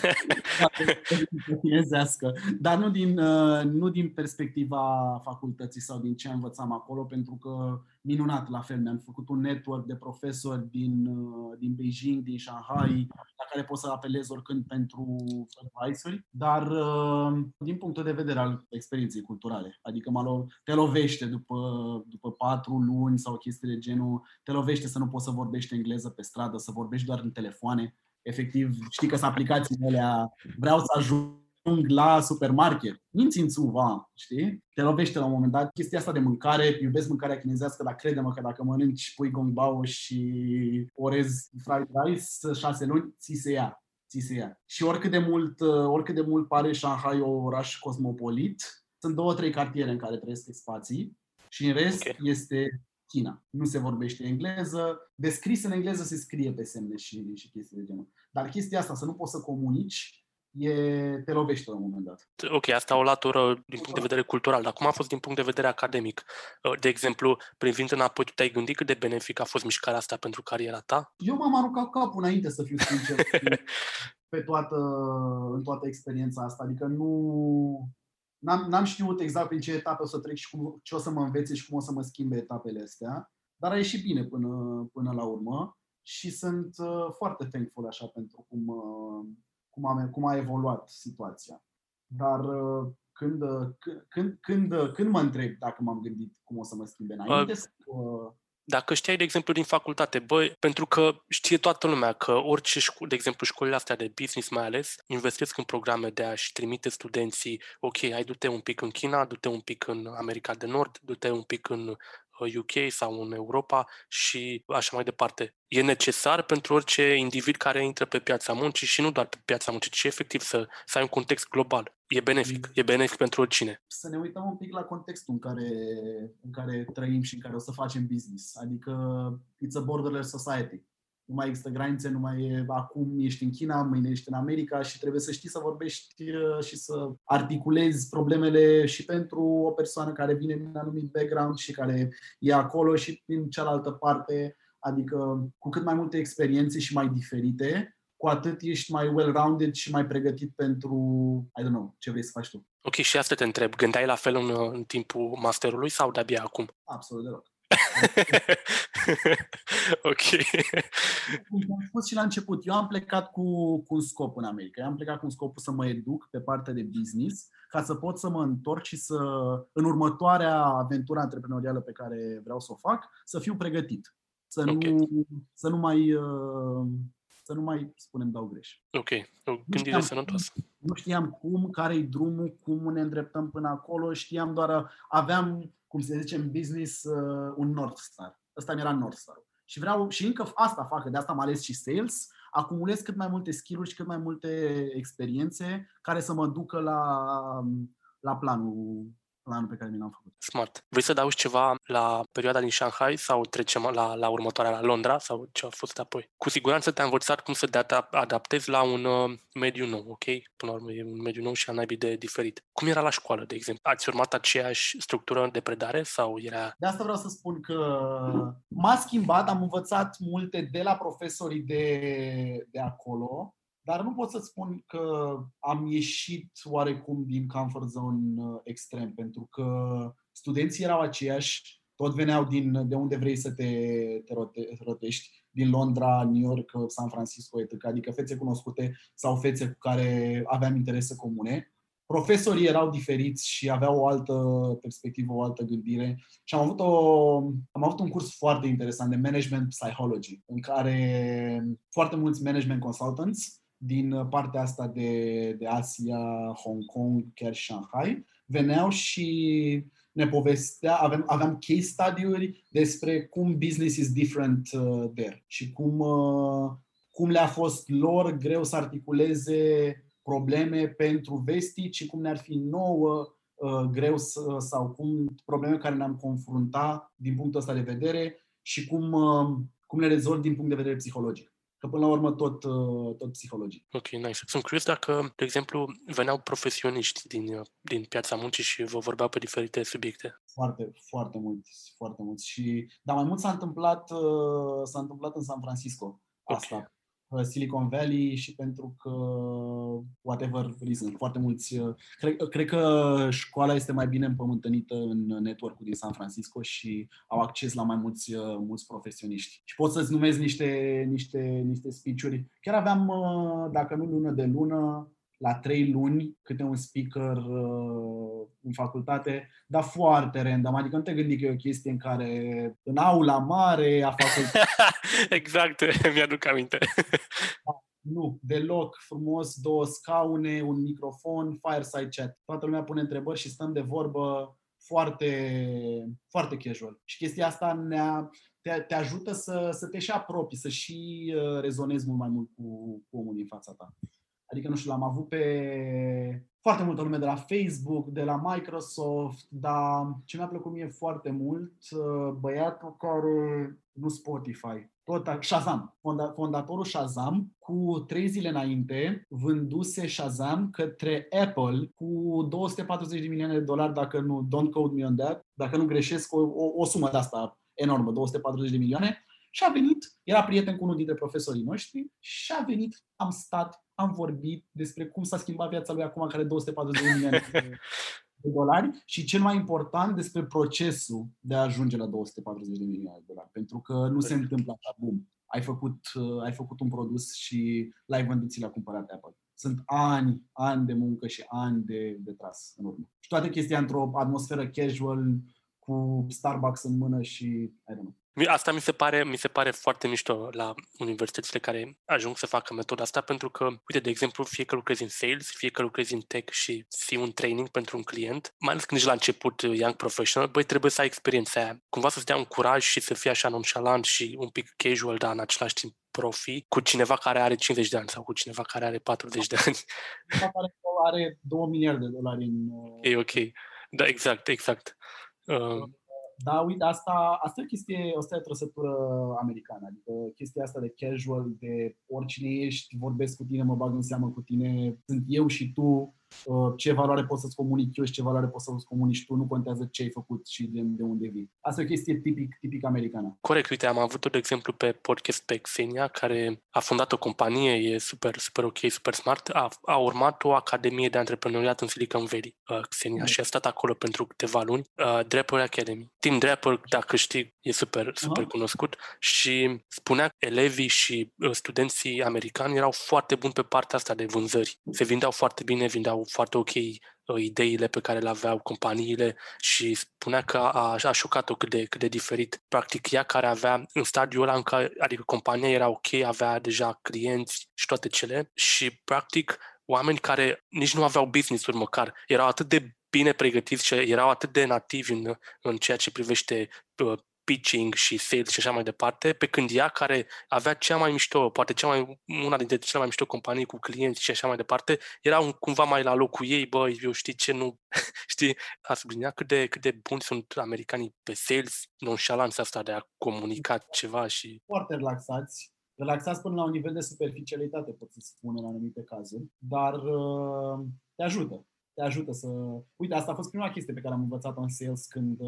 Dar nu din perspectiva facultății sau din ce învățam acolo, pentru că minunat la fel. Mi-am făcut un network de profesori din Beijing, din Shanghai, la care pot să apelez oricând pentru advisory, dar din punctul de vedere al experienței culturale. Adică te lovește după 4 luni sau chestii de genul, te lovește să nu poți să vorbești engleză pe stradă, să vorbești doar în telefoane. Efectiv, știi că sunt aplicațiile alea, vreau să ajung la supermarket. Știi? Te lovește la un moment dat. Chestia asta de mâncare, iubesc mâncarea chinezească, dar crede-mă că dacă mănânci pui gong bao și orez fried rice 6 luni, ți se ia. Și oricât de mult pare Shanghai o oraș cosmopolit, sunt 2-3 cartiere în care trăiesc expații și în rest este China. Nu se vorbește engleză, descris în engleză se scrie pe semne și chestii de genul. Dar chestia asta, să nu poți să comunici, te lovește la un moment dat. Ok, asta o latură din punct de vedere cultural, dar cum a fost din punct de vedere academic? De exemplu, privind înapoi, tu te-ai gândit cât de benefic a fost mișcarea asta pentru cariera ta? Eu m-am aruncat capul înainte, să fiu sincer, în toată experiența asta. Adică n-am știut exact prin ce etape o să trec și ce o să mă învețe și cum o să mă schimbe etapele astea, dar a ieșit bine până la urmă și sunt foarte thankful așa pentru cum a evoluat situația. Dar când mă întreb dacă m-am gândit cum o să mă schimbe înainte, dacă știai, de exemplu, din facultate, pentru că știe toată lumea că orice de exemplu, școlile astea de business mai ales, investesc în programe de a-și trimite studenții, ok, hai du-te un pic în China, du-te un pic în America de Nord, du-te un pic în UK sau în Europa și așa mai departe. E necesar pentru orice individ care intră pe piața muncii și nu doar pe piața muncii, ci efectiv să ai un context global. E benefic pentru oricine. Să ne uităm un pic la contextul în care trăim și în care o să facem business. Adică it's a borderless society. Nu mai există granițe, acum ești în China, mâine ești în America și trebuie să știi să vorbești și să articulezi problemele și pentru o persoană care vine din un anumit background și care e acolo și din cealaltă parte. Adică cu cât mai multe experiențe și mai diferite, cu atât ești mai well-rounded și mai pregătit pentru, ce vrei să faci tu. Ok, și asta te întreb. Gândeai la fel în timpul masterului sau de-abia acum? Absolut deloc. Ok. Cum am spus și la început, eu am plecat cu un scop în America. Eu am plecat cu un scop să mă educ pe partea de business, ca să pot să mă întorc și în următoarea aventură antreprenorială pe care vreau să o fac, să fiu pregătit. Să nu mai spunem dau greș. Ok, o gândire sănătoasă. Nu știam care-i drumul, cum ne îndreptăm până acolo, știam aveam, cum se zice în business, un North Star. Ăsta mi era North Star. Și încă asta fac, de asta am ales și sales, acumulez cât mai multe skill-uri și cât mai multe experiențe care să mă ducă la planul pe care mi l-am făcut. Smart. Vrei să adaugi ceva la perioada din Shanghai sau trecem la următoarea, la Londra sau ce a fost apoi? Cu siguranță te-a învățat cum să te adaptezi la un mediu nou, ok? Până la urmă e un mediu nou și a naibii de diferit. Cum era la școală, de exemplu? Ați urmat aceeași structură de predare sau era... De asta vreau să spun că m-a schimbat, am învățat multe de la profesorii de acolo, dar nu pot să spun că am ieșit oarecum din comfort zone extrem, pentru că studenții erau aceiași, tot veneau de unde vrei să te rotești, din Londra, New York, San Francisco, etc. Adică fețe cunoscute sau fețe cu care aveam interese comune. Profesorii erau diferiți și aveau o altă perspectivă, o altă gândire și am avut un curs foarte interesant de management psychology, în care foarte mulți management consultants din partea asta de Asia, Hong Kong, chiar și Shanghai, veneau și ne povestea, aveam case study-uri despre cum business is different there și cum le-a fost lor greu să articuleze probleme pentru vestici și cum ne-ar fi nouă greu sau probleme care ne-am confruntat din punctul ăsta de vedere și cum le rezolv din punct de vedere psihologic. Că până la urmă tot psihologic. Ok, nice. Sunt curios dacă, de exemplu, veneau profesioniști din piața muncii și vă vorbeau pe diferite subiecte. Foarte, foarte mulți. Și, dar mai mult s-a întâmplat în San Francisco asta. Silicon Valley și pentru că whatever reason, foarte mulți. Cred că școala este mai bine împământenită în network-ul din San Francisco și au acces la mai mulți profesioniști. Și pot să-ți numesc niște speech-uri. Chiar aveam, dacă nu lună de lună, la 3 luni, câte un speaker în facultate, dar foarte random. Adică nu te gândi că e o chestie în care în aula mare a facultate. Exact, mi-aduc aminte. Nu, deloc frumos, 2 scaune, un microfon, fireside chat. Toată lumea pune întrebări și stăm de vorbă foarte, foarte casual. Și chestia asta te ajută să te și apropii, să și rezonezi mult mai mult cu omul din fața ta. Adică, nu știu, l-am avut pe foarte multă lume de la Facebook, de la Microsoft, dar ce mi-a plăcut mie foarte mult, băiatul care, nu Spotify, Shazam, fondatorul Shazam, cu 3 zile înainte, vânduse Shazam către Apple cu $240 de milioane, dacă nu, don't quote me on that, dacă nu greșesc, o sumă de asta enormă, 240 de milioane, Și a venit, era prieten cu unul dintre profesorii noștri și a venit, am stat, am vorbit despre cum s-a schimbat viața lui acum, care 240 de milioane de dolari și cel mai important despre procesul de a ajunge la 240 de milioane de dolari. Pentru că nu se întâmplă așa, bum. Ai făcut un produs și l-ai vândut, ți l-a cumpărat Apple. Sunt ani de muncă și ani de tras în urmă. Și toate chestia într-o atmosferă casual, cu Starbucks în mână și I don't know. Asta mi se pare foarte mișto la universitățile care ajung să facă metoda asta, pentru că, uite, de exemplu, fie că lucrezi în sales, fie că lucrezi în tech și ții un training pentru un client, mai ales când ești la început young professional, trebuie să ai experiența aia. Cumva să-ți dea un curaj și să fii așa nonchalant și un pic casual, dar în același timp profi, cu cineva care are 50 de ani sau cu cineva care are 40 de ani. Cineva care are 2 miliarde de dolari în... E ok. Da, exact. Da, uite, asta e o chestie, asta e o trăsătură americană, adică chestia asta de casual, de oricine ești, vorbesc cu tine, mă bag în seamă cu tine, sunt eu și tu, ce valoare pot să-ți comunic eu și ce valoare poți să-ți comunici tu, nu contează ce ai făcut și de unde vii. Asta e o chestie tipic americană. Corect, uite, am avut-o, de exemplu, pe podcast pe Xenia, care a fondat o companie, e super ok, super smart, a urmat o academie de antreprenoriat în Silicon Valley, Xenia, și a stat acolo pentru câteva luni, Draper Academy. Tim Draper, dacă știi, e super cunoscut și spunea că elevii și studenții americani erau foarte buni pe partea asta de vânzări. Se vindeau foarte bine, vindeau foarte ok ideile pe care le aveau companiile și spunea că a șocat-o cât de diferit. Practic ea care avea în stadiul ăla, adică compania era ok, avea deja clienți și toate cele și practic oameni care nici nu aveau business-uri măcar, erau atât de bine pregătiți și erau atât de nativi în ceea ce privește pitching și sales și așa mai departe, pe când ea care avea cea mai mișto, poate una dintre cele mai mișto companii cu clienți și așa mai departe, era cumva mai la locul ei, eu știi ce nu, știi, a subliniat cât de buni sunt americanii pe sales, nonșalanța asta de a comunica ceva și... Foarte relaxați până la un nivel de superficialitate, pot să spun în anumite cazuri, dar te ajută să... Uite, asta a fost prima chestie pe care am învățat-o în sales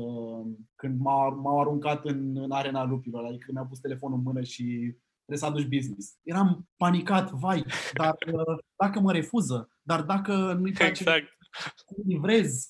când m-au aruncat în arena lupilor, adică mi-au pus telefonul în mână și trebuie să aduci business. Eram panicat, vai, dar dacă mă refuză, dar dacă nu-i place cum livrez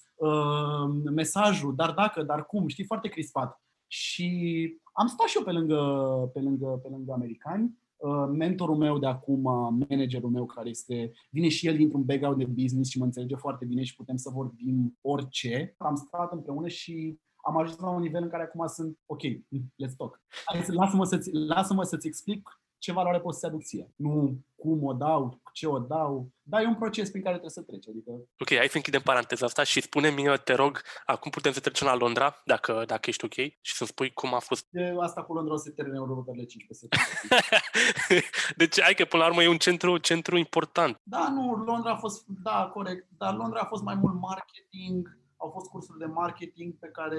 mesajul, dar cum, știi, foarte crispat. Și am stat și eu pe lângă americani. Mentorul meu de acum, managerul meu care vine și el dintr-un background de business și mă înțelege foarte bine și putem să vorbim orice. Am stat împreună și am ajuns la un nivel în care acum sunt ok, let's talk. Lasă-mă să-ți explic ce valoare poți să aduc ție. Nu cum o dau, ce o dau, dar e un proces prin care trebuie să treci. Adică... Ok, hai să închidem paranteza asta și spune-mi, te rog, acum putem să trecem la Londra, dacă ești ok, și să-mi spui cum a fost. Asta cu Londra o să termine următoarele 15 Deci, hai că până la urmă e un centru important. Da, nu, Londra a fost, da, corect, dar Londra a fost mai mult marketing, au fost cursuri de marketing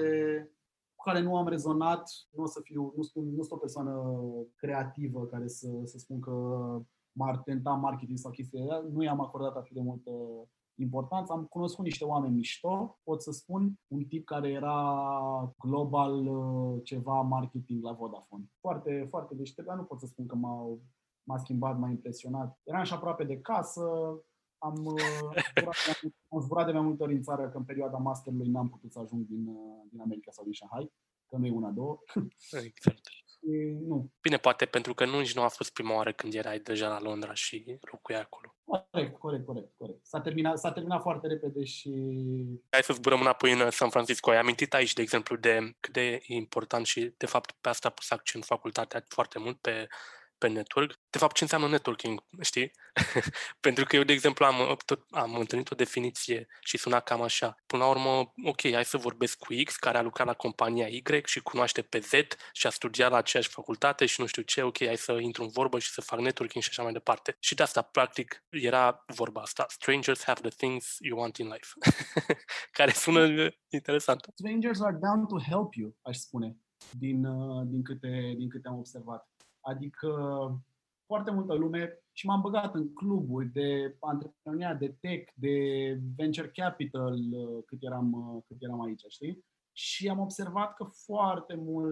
cu care nu am rezonat, nu sunt o persoană creativă care să spun că m-ar tenta marketing sau chestii de nu i-am acordat atât de multă importanță. Am cunoscut niște oameni mișto, pot să spun, un tip care era global ceva marketing la Vodafone. Foarte, foarte deștept, dar nu pot să spun că m-a schimbat, m-a impresionat. Eram și aproape de casă, am zburat de mai multe ori în țară, că în perioada masterului n-am putut să ajung din America sau din Shanghai, că nu e una, două. Exact. Nu. Bine, poate pentru că nici nu a fost prima oară când erai deja la Londra și locuiai acolo. Corect. S-a terminat foarte repede și... Hai să zburăm înapoi în San Francisco. Ai amintit aici, de exemplu, de cât de important și, de fapt, pe asta a pus accent facultatea foarte mult pe network. De fapt, ce înseamnă networking, știi? Pentru că eu, de exemplu, am întâlnit o definiție și suna cam așa. Până la urmă, ok, hai să vorbesc cu X, care a lucrat la compania Y și cunoaște pe Z și a studiat la aceeași facultate și nu știu ce, ok, hai să intru în vorbă și să fac networking și așa mai departe. Și de asta, practic, era vorba asta. Strangers have the things you want in life. Care sună interesant. Strangers are down to help you, aș spune, din câte am observat. Adică foarte multă lume și m-am băgat în cluburi de antreprenoriat, de tech, de venture capital cât eram aici, știi? Și am observat că foarte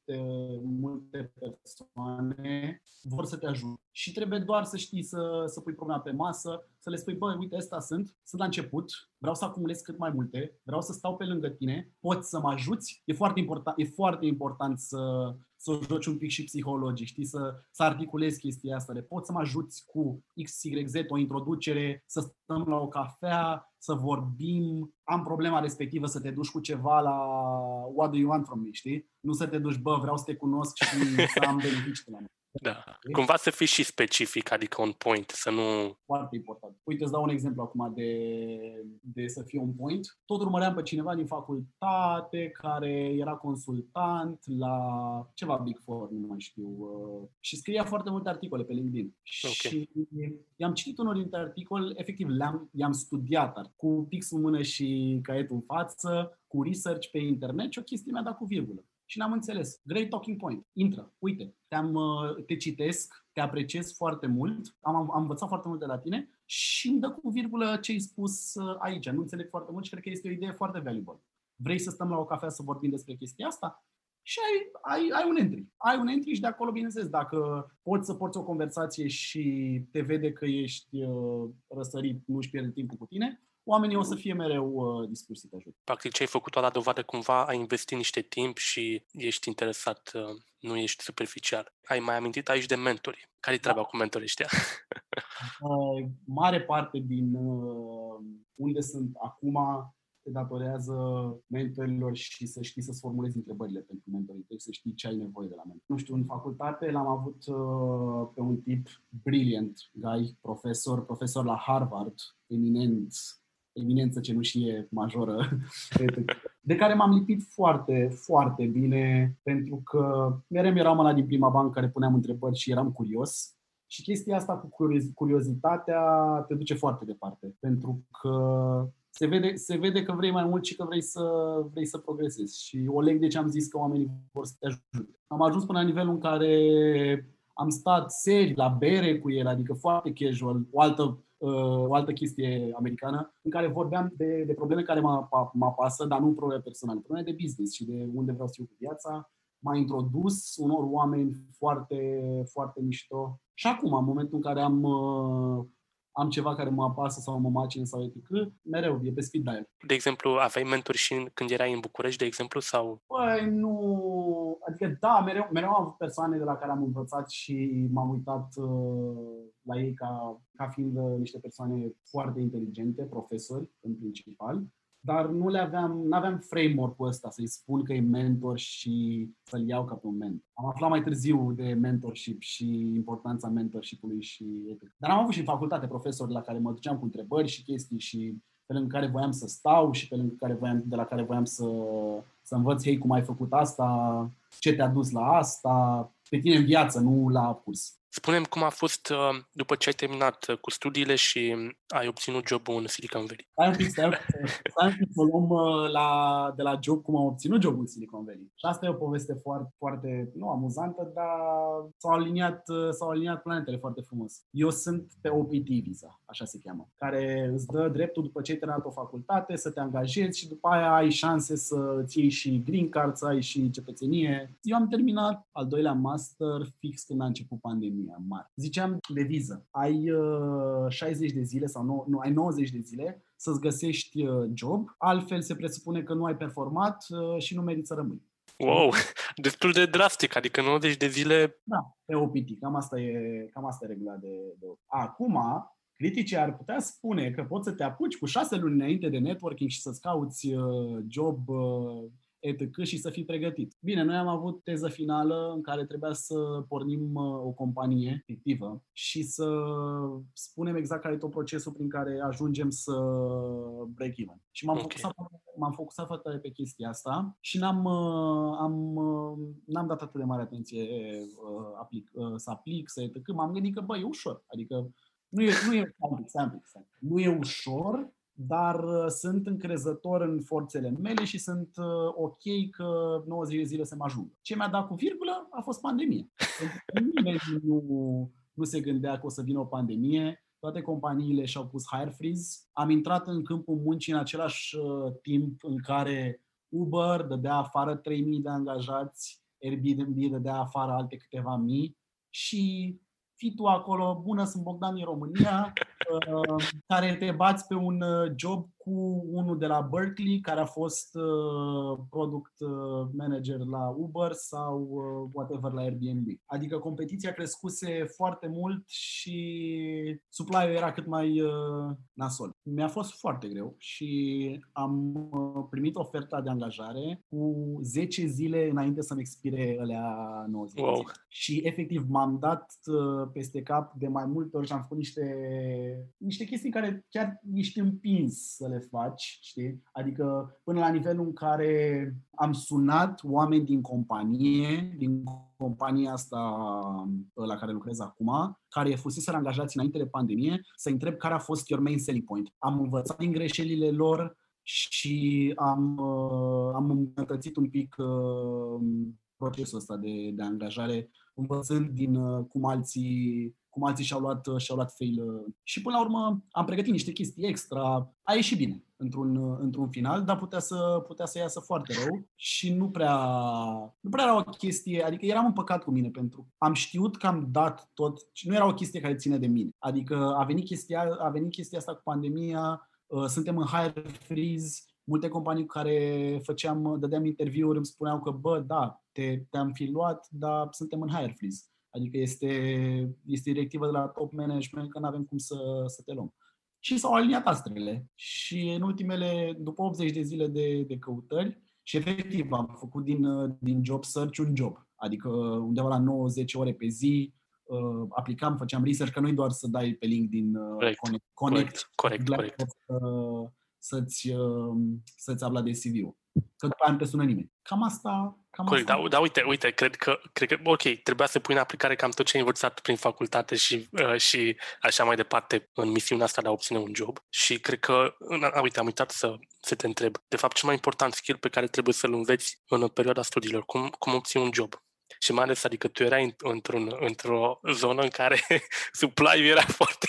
multe persoane vor să te ajute și trebuie doar să știi să pui problema pe masă, să le spui, bă, uite, astea sunt la început, vreau să acumulez cât mai multe, vreau să stau pe lângă tine, poți să mă ajuți? E foarte important să joci un pic și psihologic, știi, să articulezi chestia asta, de poți să mă ajuți cu XYZ, o introducere, să stăm la o cafea, să vorbim, am problema respectivă, să te duci cu ceva la what do you want from me, știi? Nu să te duci, bă, vreau să te cunosc și să am beneficii de la mine. Da. Cumva să fii și specific, adică on point, să nu... Foarte important. Uite, îți dau un exemplu acum de să fie on point. Tot urmăream pe cineva din facultate care era consultant la ceva Big Four, nu mai știu, și scria foarte multe articole pe LinkedIn. Okay. Și i-am citit unul dintre articole, efectiv, i-am studiat cu pixul în mână și caietul în față, cu research pe internet și o chestie mi-a dat cu virgulă. Și n-am înțeles. Great talking point. Intră. Uite, te citesc, te apreciez foarte mult, am învățat foarte mult de la tine și îmi dă cu virgulă ce ai spus aici. Nu înțeleg foarte mult și cred că este o idee foarte valuable. Vrei să stăm la o cafea să vorbim despre chestia asta? Și ai un entry. Ai un entry și de acolo, bineînțeles, dacă poți să porți o conversație și te vede că ești răsărit, nu își pierde timpul cu tine, oamenii o să fie mereu dispuși să te ajute. Practic ce ai făcut la dovadă, cumva ai investit niște timp și ești interesat, nu ești superficial. Ai mai amintit aici de mentori. Care-i treaba cu mentorii ăștia? Mare parte din unde sunt acum se datorează mentorilor și să știi să-ți formulezi întrebările pentru mentorii tăi, să știi ce ai nevoie de la mentor. Nu știu, în facultate l-am avut pe un tip brilliant guy, profesor la Harvard, eminență cenușie majoră, de care m-am lipit foarte, foarte bine, pentru că mereu eram ăla din prima bancă care puneam întrebări și eram curios. Și chestia asta cu curiozitatea te duce foarte departe, pentru că se vede că vrei mai mult și că vrei să progresezi. Și o leg de ce am zis că oamenii vor să te ajute. Am ajuns până la nivelul în care am stat seri la bere cu el, adică foarte casual, o altă chestie americană, în care vorbeam de probleme care mă apasă, dar nu probleme personale, probleme de business și de unde vreau să fiu cu viața. M-a introdus unor oameni foarte, foarte mișto. Și acum, în momentul în care am ceva care mă apasă sau mă macină sau etc., mereu e pe speed dial. De exemplu, aveai mentori și când erai în București, de exemplu, sau? Păi, nu... Adică, da, mereu am avut persoane de la care am învățat și m-am uitat la ei ca fiind niște persoane foarte inteligente, profesori, în principal. Dar n-aveam framework-ul ăsta să-i spun că e mentor și să-l iau ca pe un mentor. Am aflat mai târziu de mentorship și importanța mentorship-ului și etc. Dar am avut și în facultate profesori la care mă duceam cu întrebări și chestii și pe lângă care voiam să stau și de la care voiam să învăț, hei, cum ai făcut asta, ce te-a dus la asta, pe tine în viață, nu la curs. Spune-mi cum a fost după ce ai terminat cu studiile și ai obținut jobul în Silicon Valley. Stai un pic să luăm de la job cum am obținut jobul în Silicon Valley. Și asta e o poveste foarte, foarte, nu amuzantă, dar s-au aliniat planetele foarte frumos. Eu sunt pe OPT visa, așa se cheamă, care îți dă dreptul după ce ai terminat o facultate să te angajezi și după aia ai șanse să ți iei și green card, să ai și cetățenie. Eu am terminat al doilea master fix când a început pandemia mare. Ziceam de viză, ai 60 de zile sau ai 90 de zile să-ți găsești job, altfel se presupune că nu ai performat și nu meriți să rămâi. Wow, destul de drastic, adică 90 de zile... Da, pe OPT, cam asta e regula de Acum, criticii ar putea spune că poți să te apuci cu 6 luni înainte de networking și să-ți cauți job etc. și să fii pregătit. Bine, noi am avut teză finală în care trebuia să pornim o companie fictivă și să spunem exact care e tot procesul prin care ajungem să break-even. Și m-am focusat foarte tare pe chestia asta și n-am dat atât de mare atenție să aplic, să etc. M-am gândit că, e ușor. Adică nu e ușor, dar sunt încrezător în forțele mele și sunt ok că 90 de zile să mă ajungă. Ce mi-a dat cu virgulă a fost pandemia. Nimeni nu se gândea că o să vină o pandemie. Toate companiile și-au pus hire freeze. Am intrat în câmpul muncii în același timp în care Uber dădea afară 3.000 de angajați, Airbnb dădea afară alte câteva mii și fii tu acolo, bună, sunt Bogdan din România, care te bați pe un job cu unul de la Berkeley, care a fost product manager la Uber sau whatever la Airbnb. Adică competiția crescuse foarte mult și supply-ul era cât mai nasol. Mi-a fost foarte greu și am primit oferta de angajare cu 10 zile înainte să-mi expire alea 90 de zile. Și efectiv m-am dat peste cap de mai multe ori și am făcut niște chestii care chiar ești împins să le faci, știi? Adică până la nivelul în care am sunat oameni din compania asta la care lucrez acum, care fuseseră angajați înainte de pandemie, să întreb care a fost your main selling point. Am învățat din greșelile lor și am îmbunătățit un pic procesul ăsta de angajare, învățând din cum alții și-au luat fail. Și până la urmă am pregătit niște chestii extra. A ieșit bine într-un final, dar putea să iasă foarte rău și nu prea era o chestie, adică eram împăcat cu mine pentru că am știut că am dat tot și nu era o chestie care ține de mine. Adică a venit chestia asta cu pandemia, suntem în hire freeze. Multe companii cu care dădeam interviuri îmi spuneau că, da, te-am fi luat, dar suntem în hire freeze. Adică este directivă de la top management că nu avem cum să te luăm. Și s-au aliniat astrele. Și în după 80 de zile de căutări, și efectiv am făcut din job search un job. Adică undeva la 9-10 ore pe zi, aplicam, făceam research, că nu-i doar să dai pe LinkedIn corect. Să-ți abla de CV-ul. Că după aia nu te sună nimeni. Cam asta. Da, uite, cred că, ok, trebuia să pui în aplicare cam tot ce ai învățat prin facultate și așa mai departe în misiunea asta de a obține un job. Și cred că, uite, am uitat să te întreb. De fapt, cel mai important skill pe care trebuie să-l înveți în perioada studiilor, cum obții un job. Și mai ales, adică tu erai într-o zonă în care supply-ul era foarte...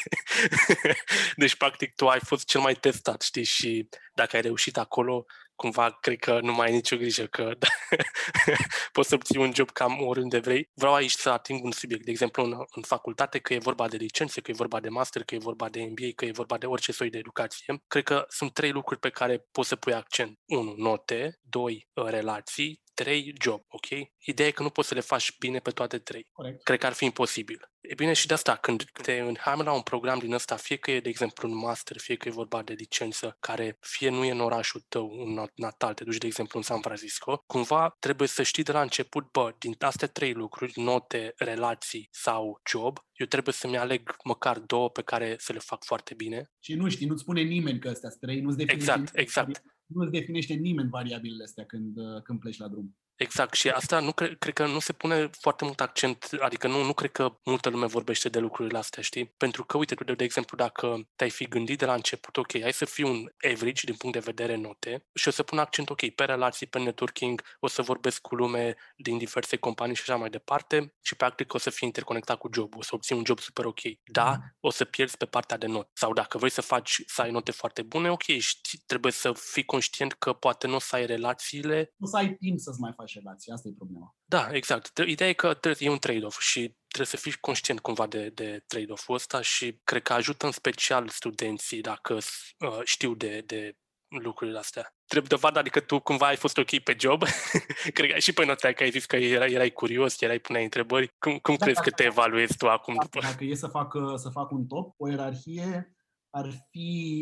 Deci, practic, tu ai fost cel mai testat, știi? Și dacă ai reușit acolo, cumva, cred că nu mai ai nicio grijă că poți să obții un job cam oriunde vrei. Vreau aici să ating un subiect, de exemplu, în facultate, că e vorba de licențe, că e vorba de master, că e vorba de MBA, că e vorba de orice soi de educație. Cred că sunt 3 lucruri pe care poți să pui accent. 1. Note. 2. Relații. 3. Job, ok? Ideea e că nu poți să le faci bine pe toate 3. Corect. Cred că ar fi imposibil. E bine, și de asta, când te înhameri la un program din ăsta, fie că e, de exemplu, un master, fie că e vorba de licență, care fie nu e în orașul tău, în natal, te duci, de exemplu, în San Francisco, cumva trebuie să știi de la început, din astea 3 lucruri, note, relații sau job, eu trebuie să-mi aleg măcar 2 pe care să le fac foarte bine. Și nu știi, nu-ți spune nimeni că astea 3, nu-ți definește Exact. Nu-ți definește nimeni variabilele astea când pleci la drum. Exact, și asta cred că nu se pune foarte mult accent, adică nu cred că multă lume vorbește de lucrurile astea, știi? Pentru că, uite, tu, de exemplu, dacă te-ai fi gândit de la început, ok, hai să fii un average din punct de vedere note și o să pun accent, ok, pe relații, pe networking, o să vorbesc cu lume din diverse companii și așa mai departe și, practic, o să fii interconectat cu jobul, o să obții un job super ok. Da, o să pierzi pe partea de note. Sau dacă vrei să ai note foarte bune, ok, trebuie să fii conștient că poate nu o să ai relațiile. Nu să ai timp să-ți mai faci relații, asta e problema. Da, exact. Ideea e că e un trade-off și trebuie să fii conștient cumva de trade-off-ul ăsta și cred că ajută în special studenții dacă știu de lucrurile astea. Trebuie dovadă, adică tu cumva ai fost ok pe job, cred că și pe notea că ai zis că erai curios, puneai întrebări. Cum crezi că te evaluezi tu acum? Dacă e să fac un top, o ierarhie ar fi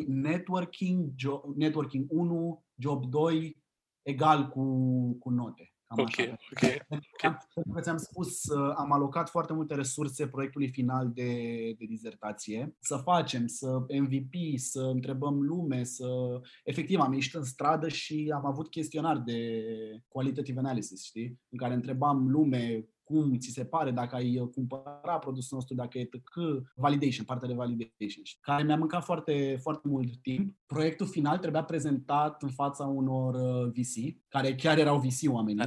networking 1, job 2, egal cu note. Ok. Pentru că ți-am spus, am alocat foarte multe resurse proiectului final de dizertație. Să facem, să MVP, să întrebăm lume, efectiv am ieșit în stradă și am avut chestionar de qualitative analysis, știi? În care întrebam lume cum ți se pare, dacă ai cumpărat produsul nostru, dacă e validation, partea de validation, care mi-a mâncat foarte, foarte mult timp. Proiectul final trebuia prezentat în fața unor VC, care chiar erau VC oamenii.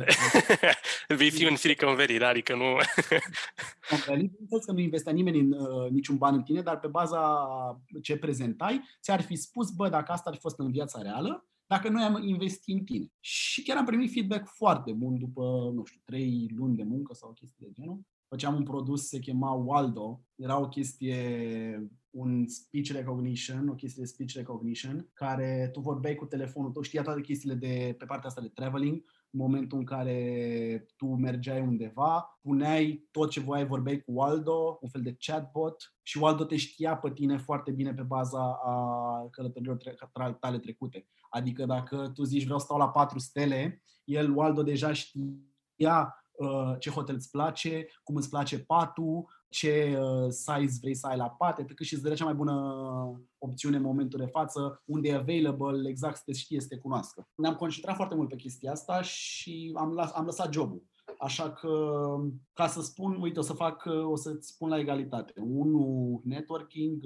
VC în Silicon Valley, adică nu... Bineînțeles că nu investea nimeni niciun ban în tine, dar pe baza ce prezentai, ți-ar fi spus, dacă asta ar fi fost în viața reală, dacă noi am investit în tine. Și chiar am primit feedback foarte bun după, 3 luni de muncă sau chestii de genul. Făceam un produs, se chema Waldo. Era o chestie de speech recognition, care tu vorbeai cu telefonul tău, știa toate chestiile de pe partea asta de traveling. În momentul în care tu mergeai undeva, puneai tot ce voiai, vorbeai cu Waldo, un fel de chatbot, și Waldo te știa pe tine foarte bine pe baza a călătorilor tale trecute. Adică dacă tu zici vreau să stau la 4 stele, Waldo deja știa ce hotel îți place, cum îți place patul, ce size vrei să ai la pat, etc. Și îți dă cea mai bună opțiune în momentul de față, unde e available, exact să te știe, să te cunoască. Ne-am concentrat foarte mult pe chestia asta și am lăsat jobul. Așa că, ca să spun, uite, o să-ți spun la egalitate. 1 networking,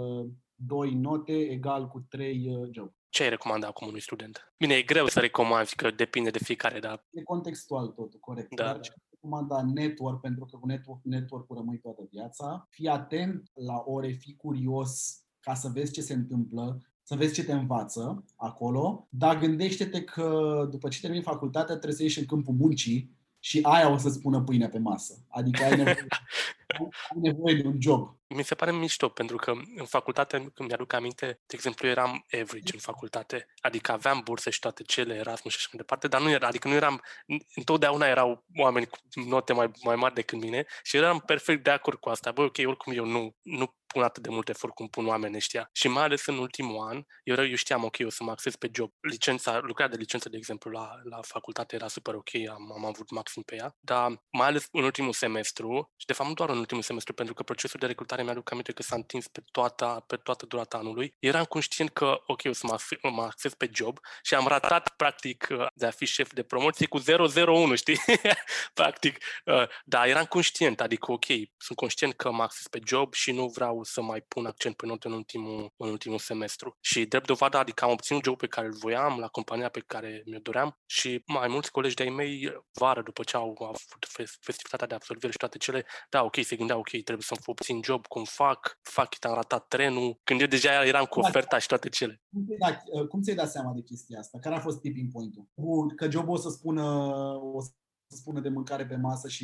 2 note egal cu 3 job. Ce ai recomanda acum unui student? Bine, e greu să recomanzi, că depinde de fiecare, dar... E contextual totul, corect. Da. Dar ce recomanda network, pentru că cu network-ul rămâi toată viața. Fii atent la ore, fii curios ca să vezi ce se întâmplă, să vezi ce te învață acolo, dar gândește-te că după ce termini facultatea trebuie să ieși în câmpul muncii și aia o să-ți pună pâine pe masă. Adică ai nevoie de un job. Mi se pare mișto, pentru că în facultate, când mi-aduc aminte, de exemplu, eram average în facultate, adică aveam burse și toate cele, Erasmus și așa mai departe, dar nu eram, întotdeauna erau oameni cu note mai mari decât mine și eram perfect de acord cu asta. Băi, ok, oricum eu nu pun atât de mult efort cum pun oamenii ăștia. Și mai ales în ultimul an, eu știam, ok, eu să mă axez pe job. Lucrarea de licență, de exemplu, la facultate era super ok, am avut maxim pe ea, dar mai ales în ultimul semestru, și de fapt nu doar în ultimul semestru, pentru că procesul de recrutare mi-aduc aminte că s-a întins pe toată durata anului, eram conștient că, ok, eu să mă axez pe job și am ratat, practic, de a fi șef de promoție cu 001, știi? Practic, dar eram conștient, adică, ok, sunt conștient că mă axez pe job și nu vreau să mai pun accent pe note în ultimul semestru. Și drept dovadă, adică am obținut jobul pe care îl voiam, la compania pe care mi-o doream și mai mulți colegi de-ai mei, vară, după ce au avut festivitatea de absolvire și toate cele, da, ok, se gândeau, ok, trebuie să-mi obțin job, cum fac, am ratat trenul, când eu deja eram cu oferta și toate cele. Cum ți-ai dat seama de chestia asta? Care a fost tipping point-ul? Că jobul o să spună de mâncare pe masă și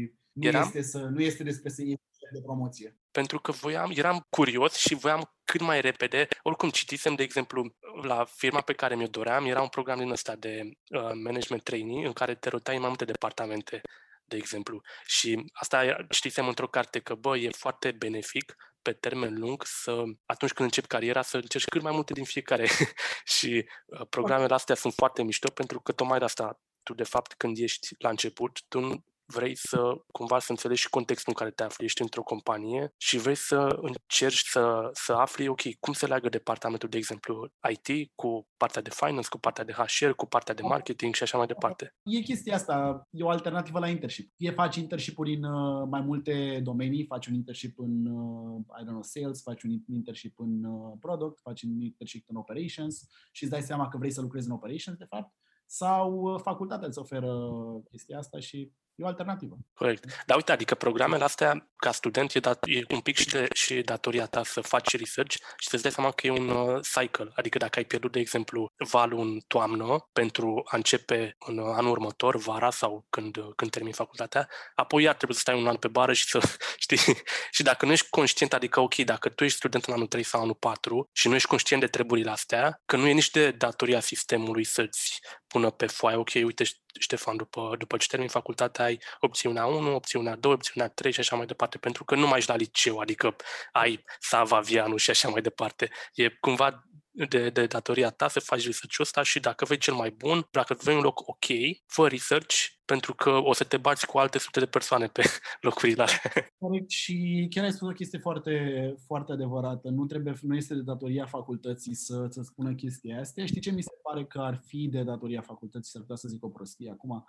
nu este despre să iei de promoție. Pentru că eram curios și voiam cât mai repede. Oricum citisem, de exemplu, la firma pe care mi-o doream, era un program din ăsta de management trainee în care te rotai în mai multe departamente, de exemplu. Și asta citisem într-o carte că, e foarte benefic pe termen lung atunci când începi cariera, să încerci cât mai multe din fiecare. Și programele astea sunt foarte mișto pentru că tocmai de asta tu, de fapt, când ești la început, tu vrei cumva să înțelegi și contextul în care te afli, ești într-o companie și vrei să încerci să afli, ok, cum se leagă departamentul, de exemplu, IT cu partea de finance, cu partea de HR, cu partea de marketing și așa mai departe. E chestia asta, e o alternativă la internship. Fie faci internship-uri în mai multe domenii, faci un internship în, sales, faci un internship în product, faci un internship în operations și îți dai seama că vrei să lucrezi în operations, de fapt, sau facultatea îți oferă chestia asta și e o alternativă. Corect. Dar uite, adică programele astea, ca student, e un pic și datoria ta să faci research și să-ți dai seama că e un cycle. Adică dacă ai pierdut, de exemplu, valul în toamnă pentru a începe în anul următor, vara sau când termini facultatea, apoi iar trebuie să stai un an pe bară și să știi. Și dacă nu ești conștient, adică ok, dacă tu ești student în anul 3 sau anul 4 și nu ești conștient de treburile astea, că nu e nici de datoria sistemului să-ți pună pe foaie, ok, uite, Ștefan, după ce termini facultatea ai opțiunea 1, opțiunea 2, opțiunea 3 și așa mai departe, pentru că nu mai ești la liceu, adică ai Sava, Vianu și așa mai departe. E cumva de datoria ta să faci research-ul ăsta și dacă vrei cel mai bun, dacă vrei un loc ok, fă research, pentru că o să te bați cu alte sute de persoane pe locurile alea. Corect, și chiar ai spus o chestie foarte, foarte adevărată. Nu este de datoria facultății să-ți spună chestia astea. Știi ce mi se pare că ar fi de datoria facultății? S-ar putea să zic o prostie acum.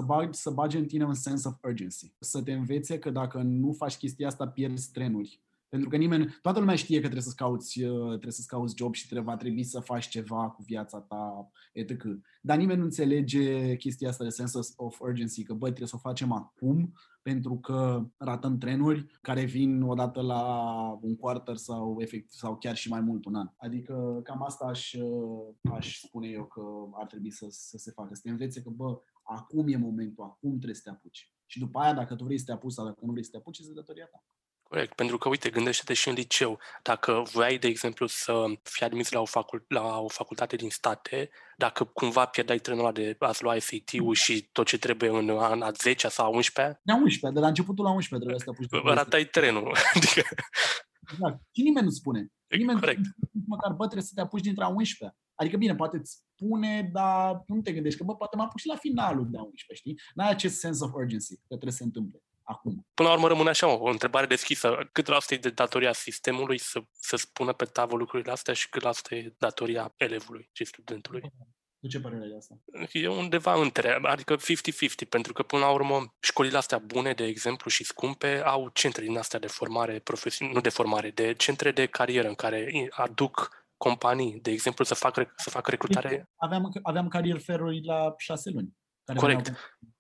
Să bagi în tine un sense of urgency. Să te învețe că dacă nu faci chestia asta, pierzi trenuri. Pentru că toată lumea știe că trebuie să-ți cauți job și va trebui să faci ceva cu viața ta, etc. Dar nimeni nu înțelege chestia asta de sense of urgency, că trebuie să o facem acum, pentru că ratăm trenuri care vin odată la un quarter sau chiar și mai mult un an. Adică cam asta aș spune eu că ar trebui să se facă. Să te învețe că, acum e momentul, acum trebuie să te apuci. Și după aia, dacă tu vrei să te apuci sau dacă nu vrei să te apuci, este datoria ta. Corect, pentru că, uite, gândește-te și în liceu. Dacă vrei, de exemplu, să fii admis la o facultate din state, dacă cumva pierdeai trenul ăla de a-ți lua SAT-ul și tot ce trebuie în a 10 sau a 11-a... De a 11-a, de la începutul la 11-a trebuie să te apuci. Ratai trenul. Exact. Și nimeni nu spune. Nimeni Corect. nu spune măcar, trebuie să te apuci dintre a 11-a. Adică bine, poate îți spune, dar nu te gândești că, poate mă apuc și la finalul de a 11-a, știi? N-ai acest sense of urgency, că trebuie să se întâmple acum. Până la urmă rămâne așa o întrebare deschisă. Cât la asta e de datoria sistemului să spună pe tavă lucrurile astea și cât la asta e datoria elevului și studentului? De ce părere ai de asta? E undeva între, adică 50-50, pentru că până la urmă școlile astea bune, de exemplu, și scumpe, au centre din astea de formare profesională, nu de formare, de centre de carieră în care aduc companii, de exemplu, să facă recrutare. Aveam career fair-uri la 6 luni. Care Corect.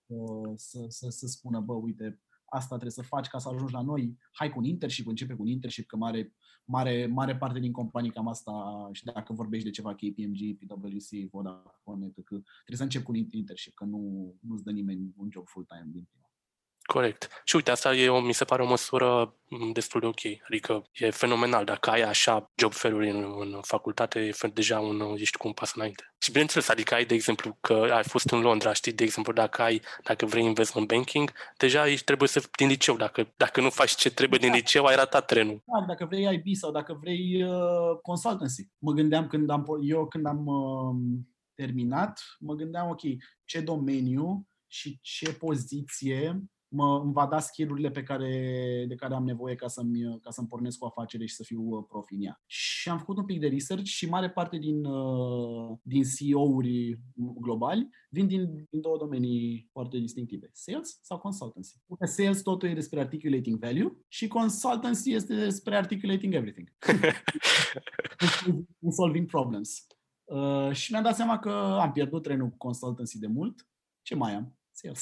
Să spună, uite, asta trebuie să faci ca să ajungi la noi. Hai cu un internship, începe cu un internship, că mare parte din companii cam asta, și dacă vorbești de ceva KPMG, PwC, Vodafone, etc., trebuie să începi cu un internship, că nu-ți dă nimeni un job full-time din prima. Corect. Și uite, asta mi se pare o măsură destul de ok. Adică e fenomenal. Dacă ai așa job fair-uri în facultate, e deja ești cu un pas înainte. Și bineînțeles, adică ai, de exemplu, că ai fost în Londra, știi, de exemplu, dacă vrei investment banking, deja trebuie să din liceu. Dacă nu faci ce trebuie din liceu, ai ratat trenul. Da, dacă vrei IB sau dacă vrei consultancy. Mă gândeam când am terminat, mă gândeam, ok, ce domeniu și ce poziție îmi va da skill-urile de care am nevoie ca să-mi pornesc o afacere și să fiu profi în ea. Și am făcut un pic de research și mare parte din CEO-uri globali vin din două domenii foarte distinctive. Sales sau consultancy. Sales totul e despre articulating value și consultancy este despre articulating everything. Solving problems. Și mi-am dat seama că am pierdut trenul cu consultancy de mult. Ce mai am? Sales.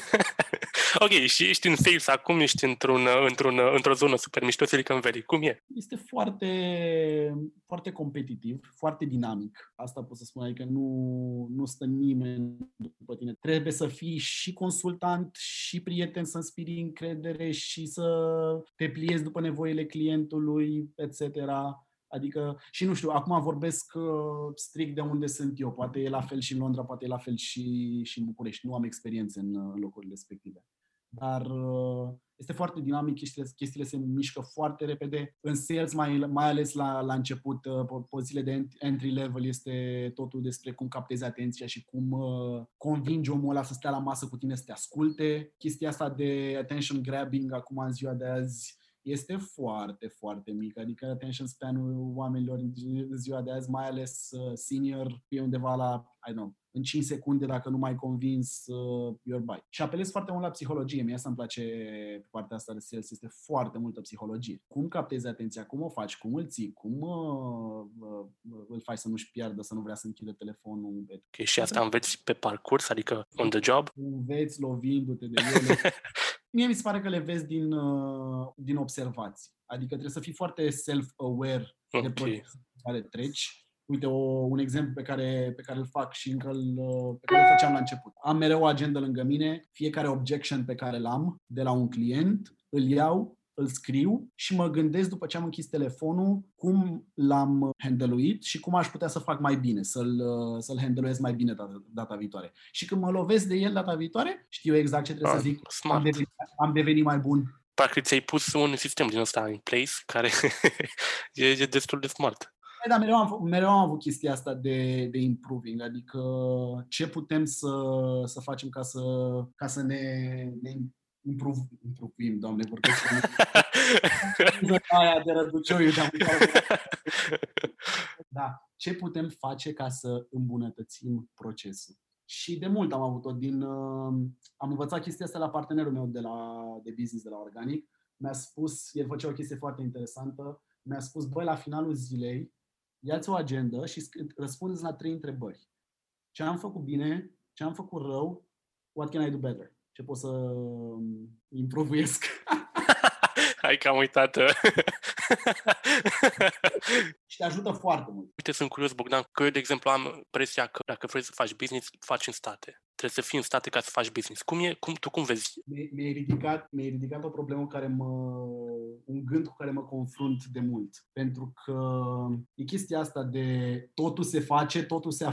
Ok, și ești în sales acum, ești într-o zonă super mișto, Silicon Valley. Cum e? Este foarte, foarte competitiv, foarte dinamic. Asta pot să spun, adică nu stă nimeni după tine. Trebuie să fii și consultant, și prieten, să inspiri încredere și să te pliezi după nevoile clientului, etc. Adică, și nu știu, acum vorbesc strict de unde sunt eu. Poate e la fel și în Londra, poate e la fel și în București. Nu am experiențe în locurile respective. Dar este foarte dinamic, chestiile se mișcă foarte repede. În sales, mai ales la început, pozițiile de entry level, este totul despre cum captezi atenția și cum convingi omul ăla să stea la masă cu tine, să te asculte. Chestia asta de attention grabbing acum în ziua de azi este foarte, foarte mic. Adică attention span-ul oamenilor în ziua de azi, mai ales senior, e undeva la, în 5 secunde, dacă nu mai convins, you're by. Și apelez foarte mult la psihologie. Mie asta îmi place pe partea asta de sales. Este foarte multă psihologie. Cum captezi atenția, cum o faci, cum îl ții, cum îl faci să nu-și piardă, să nu vrea să închide telefonul. Okay, și asta înveți pe parcurs, adică on the job? Înveți lovindu-te de ele. Mie mi se pare că le vezi din observații. Adică trebuie să fii foarte self-aware de procesul pe care treci. Uite, un exemplu pe care îl fac și pe care îl făceam la început. Am mereu o agendă lângă mine, fiecare objection pe care l-am de la un client, îl iau, îl scriu și mă gândesc după ce am închis telefonul cum l-am handle-uit și cum aș putea să fac mai bine, să-l handle-uiesc mai bine data viitoare. Și când mă lovesc de el data viitoare, știu exact ce trebuie să zic. Am devenit mai bun. Practic ți-ai pus un sistem din ăsta în place care e destul de smart. Da, mereu am avut chestia asta de improving, adică ce putem să facem ca să ne improvim, Doamne, vorbesc aia de răducioiu. Da, ce putem face ca să îmbunătățim procesul? Și de mult am avut-o am învățat chestia asta la partenerul meu de business de la Organic. mi-a spus, el făcea o chestie foarte interesantă, mi-a spus, băi, la finalul zilei, ia-ți o agendă și răspundeți la 3 întrebări. Ce am făcut bine, ce am făcut rău, what can I do better? Ce pot să improvuiesc? Hai că am uitat. Și te ajută foarte mult. Uite, sunt curios, Bogdan, că eu, de exemplu, am impresia că dacă vrei să faci business, faci în state. Trebuie să fii în state ca să faci business. Cum vezi? Mi-ai ridicat o problemă un gând cu care mă confrunt de mult. Pentru că e chestia asta de totul se face, totul s-a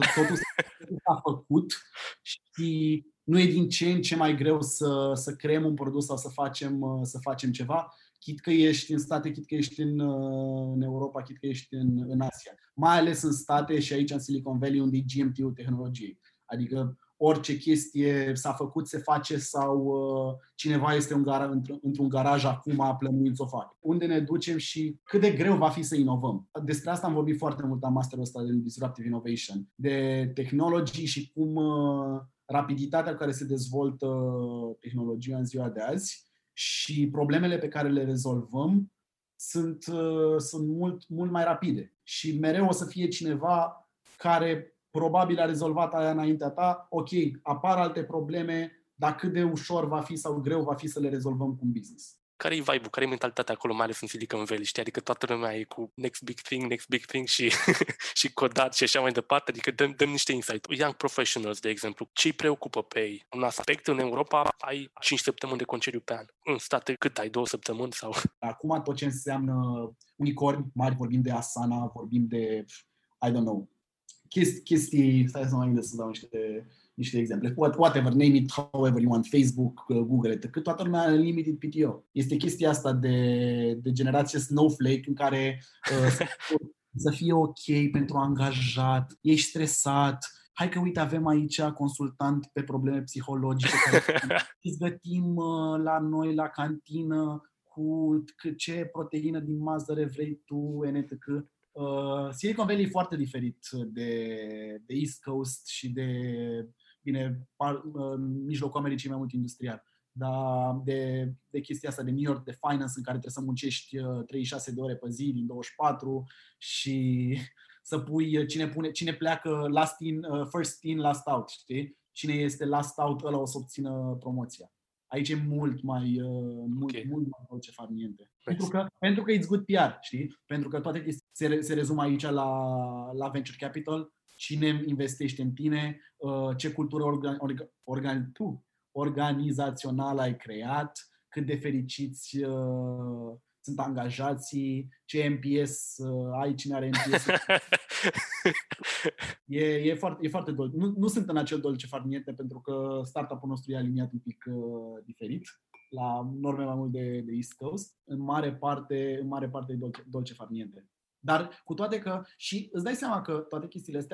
făcut și nu e din ce în ce mai greu să creăm un produs sau să facem ceva, chit că ești în state, chit că ești în Europa, chit că ești în Asia. Mai ales în state și aici în Silicon Valley, unde e GMT-ul tehnologiei. Adică orice chestie s-a făcut, se face sau cineva este într-un garaj acum plănuind să o facă. Unde ne ducem și cât de greu va fi să inovăm. Despre asta am vorbit foarte mult la masterul ăsta de Disruptive Innovation, de technology și cum rapiditatea cu care se dezvoltă tehnologia în ziua de azi și problemele pe care le rezolvăm sunt mult, mult mai rapide. Și mereu o să fie cineva care probabil a rezolvat aia înaintea ta, ok, apar alte probleme, dar cât de ușor va fi sau greu va fi să le rezolvăm cu un business. Care e vibe-ul, care e mentalitatea acolo, mai ales în Silicon Valley, știi? Adică toată lumea e cu next big thing și, și codat și așa mai departe, adică dăm niște insight. Young professionals, de exemplu, ce-i preocupă pe ei? Un aspect, în Europa ai 5 săptămâni de concediu pe an. În state cât ai? 2 săptămâni? Sau? Acum tot ce înseamnă unicorni mari, vorbim de Asana, vorbim de, I don't know, chestii, stai să mă gândesc să dau niște exemple. Whatever, name it however you want, Facebook, Google, etc. Toată lumea are limited PTO. Este chestia asta de generație Snowflake în care să fie ok pentru angajat, ești stresat, hai că uite avem aici consultant pe probleme psihologice care îți gătim la noi la cantină cu ce proteină din mazăre vrei tu, etc. Silicon Valley e foarte diferit de East Coast și mijlocul Americii mai mult industrial. Dar de chestia asta de New York, de finance, în care trebuie să muncești 36 de ore pe zi din 24 și să pui cine pleacă first in, last out, știi? Cine este last out, ăla o să obțină promoția. Aici e mult mai dolce far niente. Pentru că it's good PR, știi? Pentru că toate chestii se rezumă aici la venture capital, cine investește în tine, ce cultură organizațională ai creat, cât de fericiți sunt angajații, ce NPS ai, cine are NPS. E foarte dolce. Nu sunt în acel dolce far niente, pentru că startup-ul nostru e aliniat un pic diferit, la norme mai mult de East Coast. În mare parte e dolce far niente. Dar cu toate că, și îți dai seama că toate chestiile astea,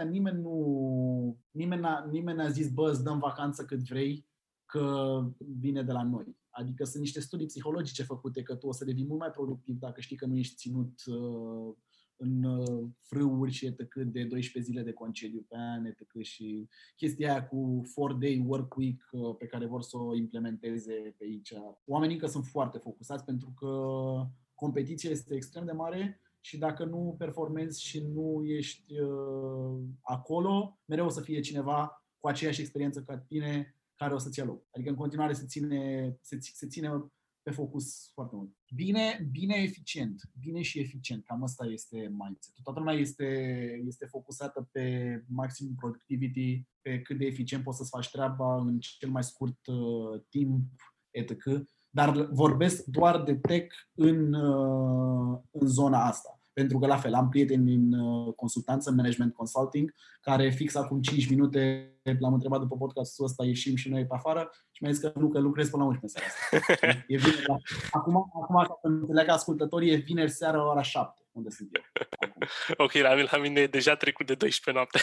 nimeni n-a zis, bă, îți dăm vacanță cât vrei, că vine de la noi. Adică sunt niște studii psihologice făcute că tu o să devii mult mai productiv dacă știi că nu ești ținut în frâuri și etc. de 12 zile de concediu pe an, etc. și chestia aia cu 4-day work week pe care vor să o implementeze pe aici. Oamenii încă sunt foarte focusați pentru că competiția este extrem de mare și dacă nu performezi și nu ești acolo, mereu o să fie cineva cu aceeași experiență ca tine care o să-ți ia loc. Adică în continuare se ține pe focus foarte mult. Bine și eficient. Cam asta este mindset. Toată lumea este focusată pe maximum productivity, pe cât de eficient poți să-ți faci treaba în cel mai scurt timp, etc. Dar vorbesc doar de tech în zona asta. Pentru că, la fel, am prieteni în consultanță, management consulting, care fix acum 5 minute l-am întrebat după podcastul ăsta, ieșim și noi pe afară și mi-a zis că nu, că lucrez până la 11 seara. E vineri, acum, ca să înțeleagă ascultătorii, e vineri seara la ora 7, unde sunt eu. Acum. Ok, la mine e deja trecut de 12 noapte.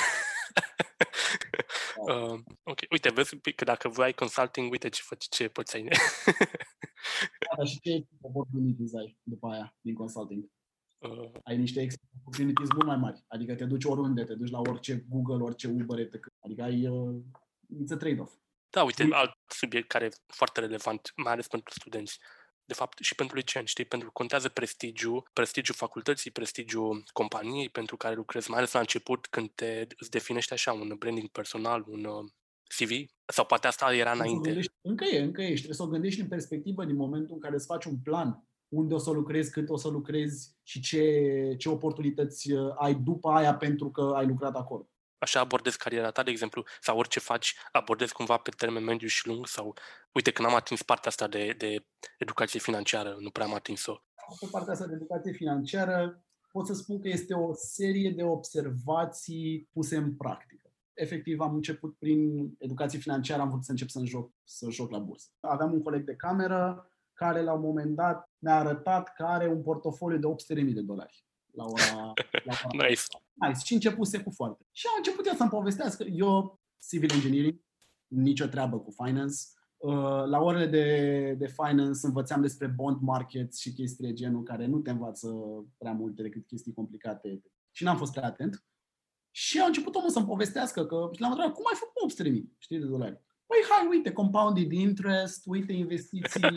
Ok, uite, vezi că dacă voi consulting, uite ce poți ai. Da, și ce opportunities ai după aia din consulting? Ai niște opportunities mult mai mari. Adică te duci oriunde, te duci la orice Google, orice Uber, etc. Adică it's a trade-off. Da, uite, alt subiect care e foarte relevant, mai ales pentru studenți. de fapt, și pentru licenți, știi? Pentru că contează prestigiul facultății, prestigiul companiei pentru care lucrezi, mai ales la început, când îți definești așa un branding personal, un CV, sau poate asta era înainte. Încă e. Și trebuie să o gândești în perspectivă din momentul în care îți faci un plan. Unde o să lucrezi, cât o să lucrezi și ce oportunități ai după aia pentru că ai lucrat acolo. Așa abordezi cariera ta, de exemplu, sau orice faci, abordezi cumva pe termen mediu și lung, sau, uite, când am atins partea asta de educație financiară, nu prea am atins-o. Pe partea asta de educație financiară, pot să spun că este o serie de observații puse în practică. Efectiv, am început prin educație financiară, am vrut să încep să joc la bursă. Aveam un coleg de cameră care la un moment dat mi-a arătat că are un portofoliu de $800.000 la ora. Nice. Și începuse cu foarte. Și a început el să-mi povestească. Eu, civil engineering, nicio treabă cu finance. La orele de finance învățam despre bond markets și chestii de genul care nu te învață prea multe decât chestii complicate. Și n-am fost prea atent. Și a început omul să-mi povestească că și l-am întrebat, cum ai făcut $800.000, știi, de dolari? Păi hai, uite, compounded interest, uite, investiții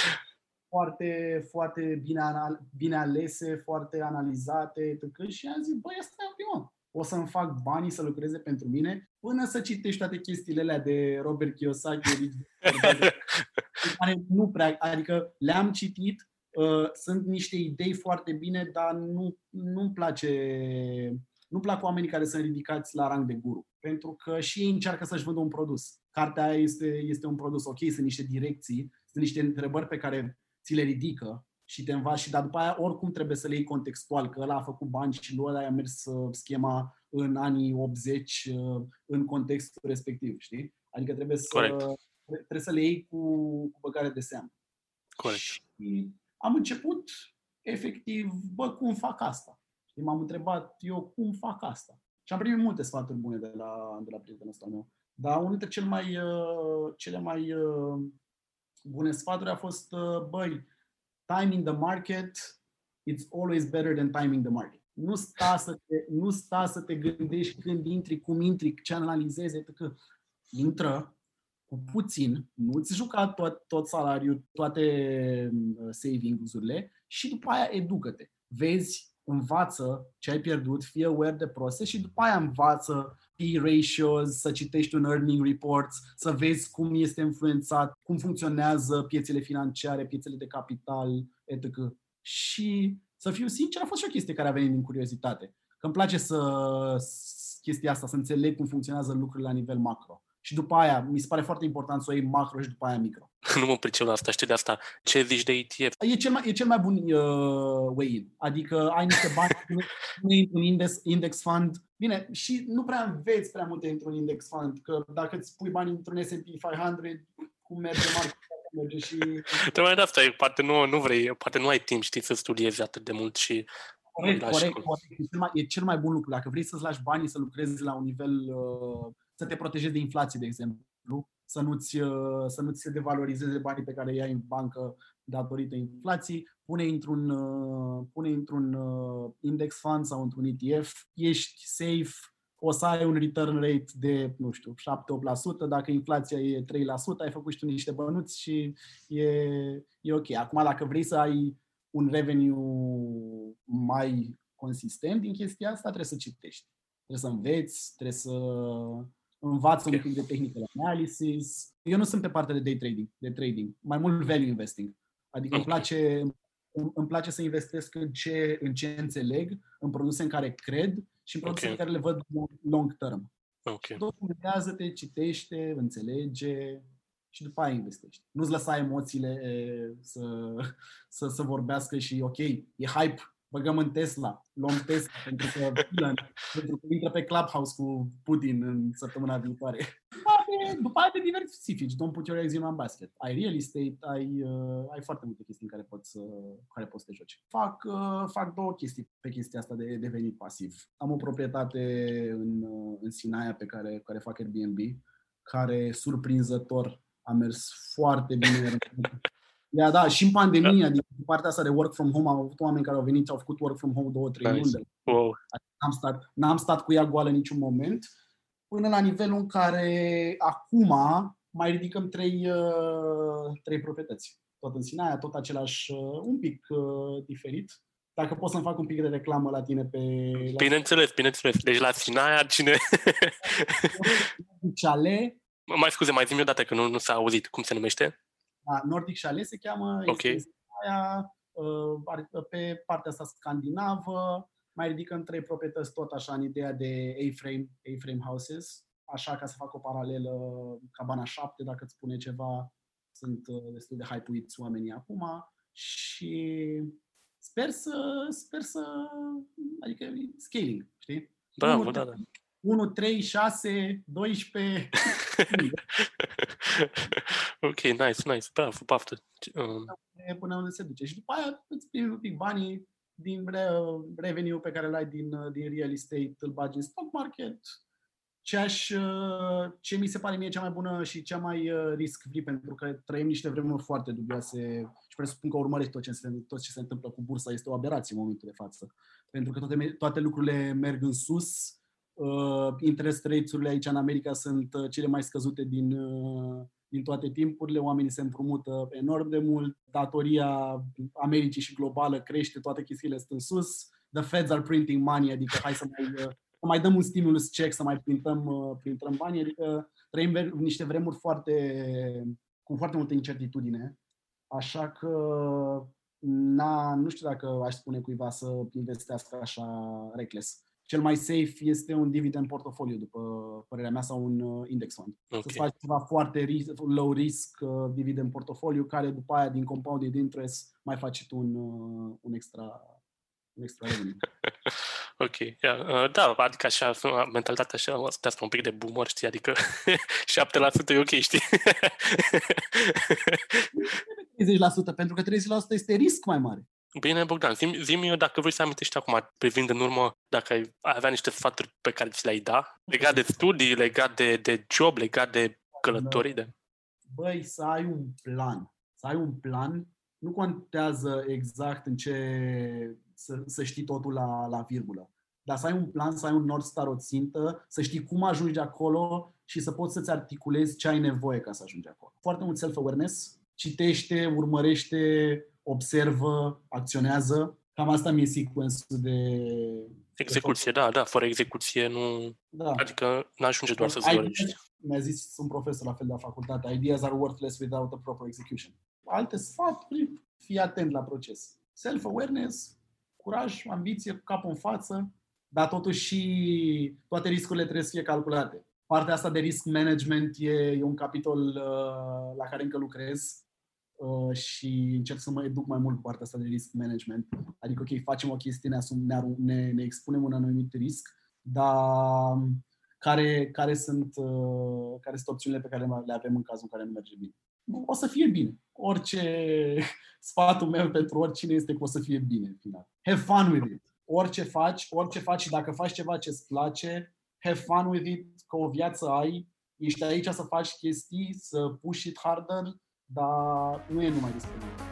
foarte, foarte bine alese, foarte analizate, și am zis, băi, asta e prima. O să-mi fac banii să lucreze pentru mine până să citești toate chestiile alea de Robert Kiyosaki, care nu prea, adică le-am citit, sunt niște idei foarte bine, dar nu-mi place. Nu plac oamenii care sunt ridicați la rang de guru, pentru că și ei încearcă să-și vândă un produs. Cartea aia este un produs, ok, sunt niște direcții, sunt niște întrebări pe care ți le ridică și te învați, dar după aia oricum trebuie să le iei contextual, că ăla a făcut bani și lui ăla a mers schema în anii 80 în contextul respectiv, știi? Adică trebuie să le iei cu băgare de seamă. Corect. Și am început efectiv, cum fac asta? Și m-am întrebat eu cum fac asta. Și am primit multe sfaturi bune de la prietenul ăsta meu. Dar unul dintre cele mai bune sfaturi a fost, timing the market, it's always better than timing the market. Nu sta să te gândești când intri, cum intri, ce analizezi, că intră cu puțin, nu-ți juca tot salariul, toate savings-urile și după aia educă-te. Vezi, învață ce ai pierdut, fie aware de process și după aia învață P ratios, să citești un earning report, să vezi cum este influențat, cum funcționează piețele financiare, piețele de capital, etc. Și să fiu sincer, a fost și o chestie care a venit din curiozitate. Că îmi place chestia asta, să înțeleg cum funcționează lucrurile la nivel macro. Și după aia, mi se pare foarte important să o iei macro și după aia micro. Nu mă pricep la asta, știi de asta. Ce zici de ETF? E cel mai bun way-in. Adică ai niște bani, un index fund. Bine, și nu prea înveți prea multe într-un index fund, că dacă îți pui bani într-un S&P 500, cum merge market, merge și... Tocmai de asta, poate nu vrei, poate nu ai timp, știi, să studiezi atât de mult și... Corect. E cel mai bun lucru. Dacă vrei să-ți lași banii să lucrezi la un nivel, să te protejezi de inflație, de exemplu, să nu-ți se devalorizeze banii pe care îi ai în bancă datorită inflației, pune într-un index fund sau într-un ETF, ești safe, o să ai un return rate de, 7-8%, dacă inflația e 3%, ai făcut și tu niște bănuți și e ok. Acum, dacă vrei să ai un revenue mai consistent din chestia asta, trebuie să citești. Trebuie să înveți, trebuie să învați un pic de technical analysis. Eu nu sunt pe partea de trading, mai mult value investing. Adică îmi place să investesc în ce înțeleg, în produse în care cred și în produse în care le văd long term. Documentează-te, citește, înțelege și după aia investești. Nu-ți lăsa emoțiile să vorbească și ok, e hype, băgăm în Tesla, luăm Tesla pentru că intră pe Clubhouse cu Putin în săptămâna viitoare. După aia te diversifici, don't put your eggs in one basket. Ai real estate, ai foarte multe chestii în care poți să te joci. Fac două chestii pe chestia asta de venit pasiv. Am o proprietate în Sinaia pe care fac Airbnb, care surprinzător a mers foarte bine. Da, și în pandemie, adică partea asta de work from home, am avut oameni care au venit și au făcut work from home 2-3 luni. Wow. N-am stat cu ea goală în niciun moment, până la nivelul în care acum mai ridicăm trei proprietăți. tot în Sinaia, tot același, un pic diferit. Dacă pot să-mi fac un pic de reclamă la tine pe... Bineînțeles. Deci la Sinaia, cine... Chalet. Mai scuze, mai zi-mi o dată că nu s-a auzit. Cum se numește? Nordic Chalet se cheamă, Ok. este în Sinaia, pe partea asta scandinavă, mai ridicăm 3 proprietăți tot așa în ideea de A-frame houses, așa ca să fac o paralelă, Cabana 7, dacă îți spune ceva, sunt destul de hype-uiți oamenii acum și sper să adică scaling, știi? Bravo, da. 1, 3, 6, 12... Ok, nice. Bravo, paftă. Până unde se duce. Și după aia îți primi un pic banii din revenue pe care îl ai din real estate, îl bagi în stock market. Ce mi se pare mie cea mai bună și cea mai risk-free, pentru că trăim niște vremuri foarte dubioase și presupun că urmărești tot ce se întâmplă cu bursa. Este o aberație în momentul de față. Pentru că toate lucrurile merg în sus. Interest rates-urile aici în America sunt cele mai scăzute din toate timpurile, oamenii se împrumută enorm de mult, datoria Americii și globală crește, toate chestiile sunt în sus, the feds are printing money, adică hai să mai dăm un stimulus check, să mai printăm bani, adică trăim niște vremuri cu foarte multă incertitudine, așa că nu știu dacă aș spune cuiva să investească așa reckless. Cel mai safe este un dividend portfolio, după părerea mea, sau un index fund. Okay. Să-ți faci ceva foarte low risk dividend portfolio, care după aia, din compounded interest, mai faci tu un extra revenue. Ok, da, adică așa, mentalitatea așa, asta un pic de boomer, știi, adică 7% e ok, știi? 30%, pentru că 30% este risc mai mare. Bine, Bogdan, zi-mi dacă vrei să amintești acum, privind în urmă, dacă ai avea niște sfaturi pe care ți le-ai da, legat de studii, legat de job, legat de călătorii, de... Băi, să ai un plan. Să ai un plan, nu contează exact în ce să știi totul la virgulă. Dar să ai un plan, să ai un North Star, o țintă, să știi cum ajungi acolo și să poți să-ți articulezi ce ai nevoie ca să ajungi acolo. Foarte mult self-awareness, citește, urmărește, observă, acționează. Cam asta mi-e sequence-ul de... Execuție, da, fără execuție nu... Da. Adică n-ajunge doar să-ți dorești. Mi-a zis un profesor la fel de la facultate, ideas are worthless without a proper execution. Alte sfaturi, fii atent la proces. Self-awareness, curaj, ambiție, capul în față, dar totuși și toate riscurile trebuie să fie calculate. Partea asta de risk management e un capitol la care încă lucrez și încerc să mă educ mai mult cu partea asta de risk management. Adică, ok, facem o chestie, ne expunem un anumit risc, dar care sunt opțiunile pe care le avem în cazul în care nu merge bine. O să fie bine. Orice sfatul meu pentru oricine este că o să fie bine în final. Have fun with it. Orice faci și dacă faci ceva ce îți place, have fun with it, că o viață ai, ești aici să faci chestii, să push it harder, dar nu e numai despre mine.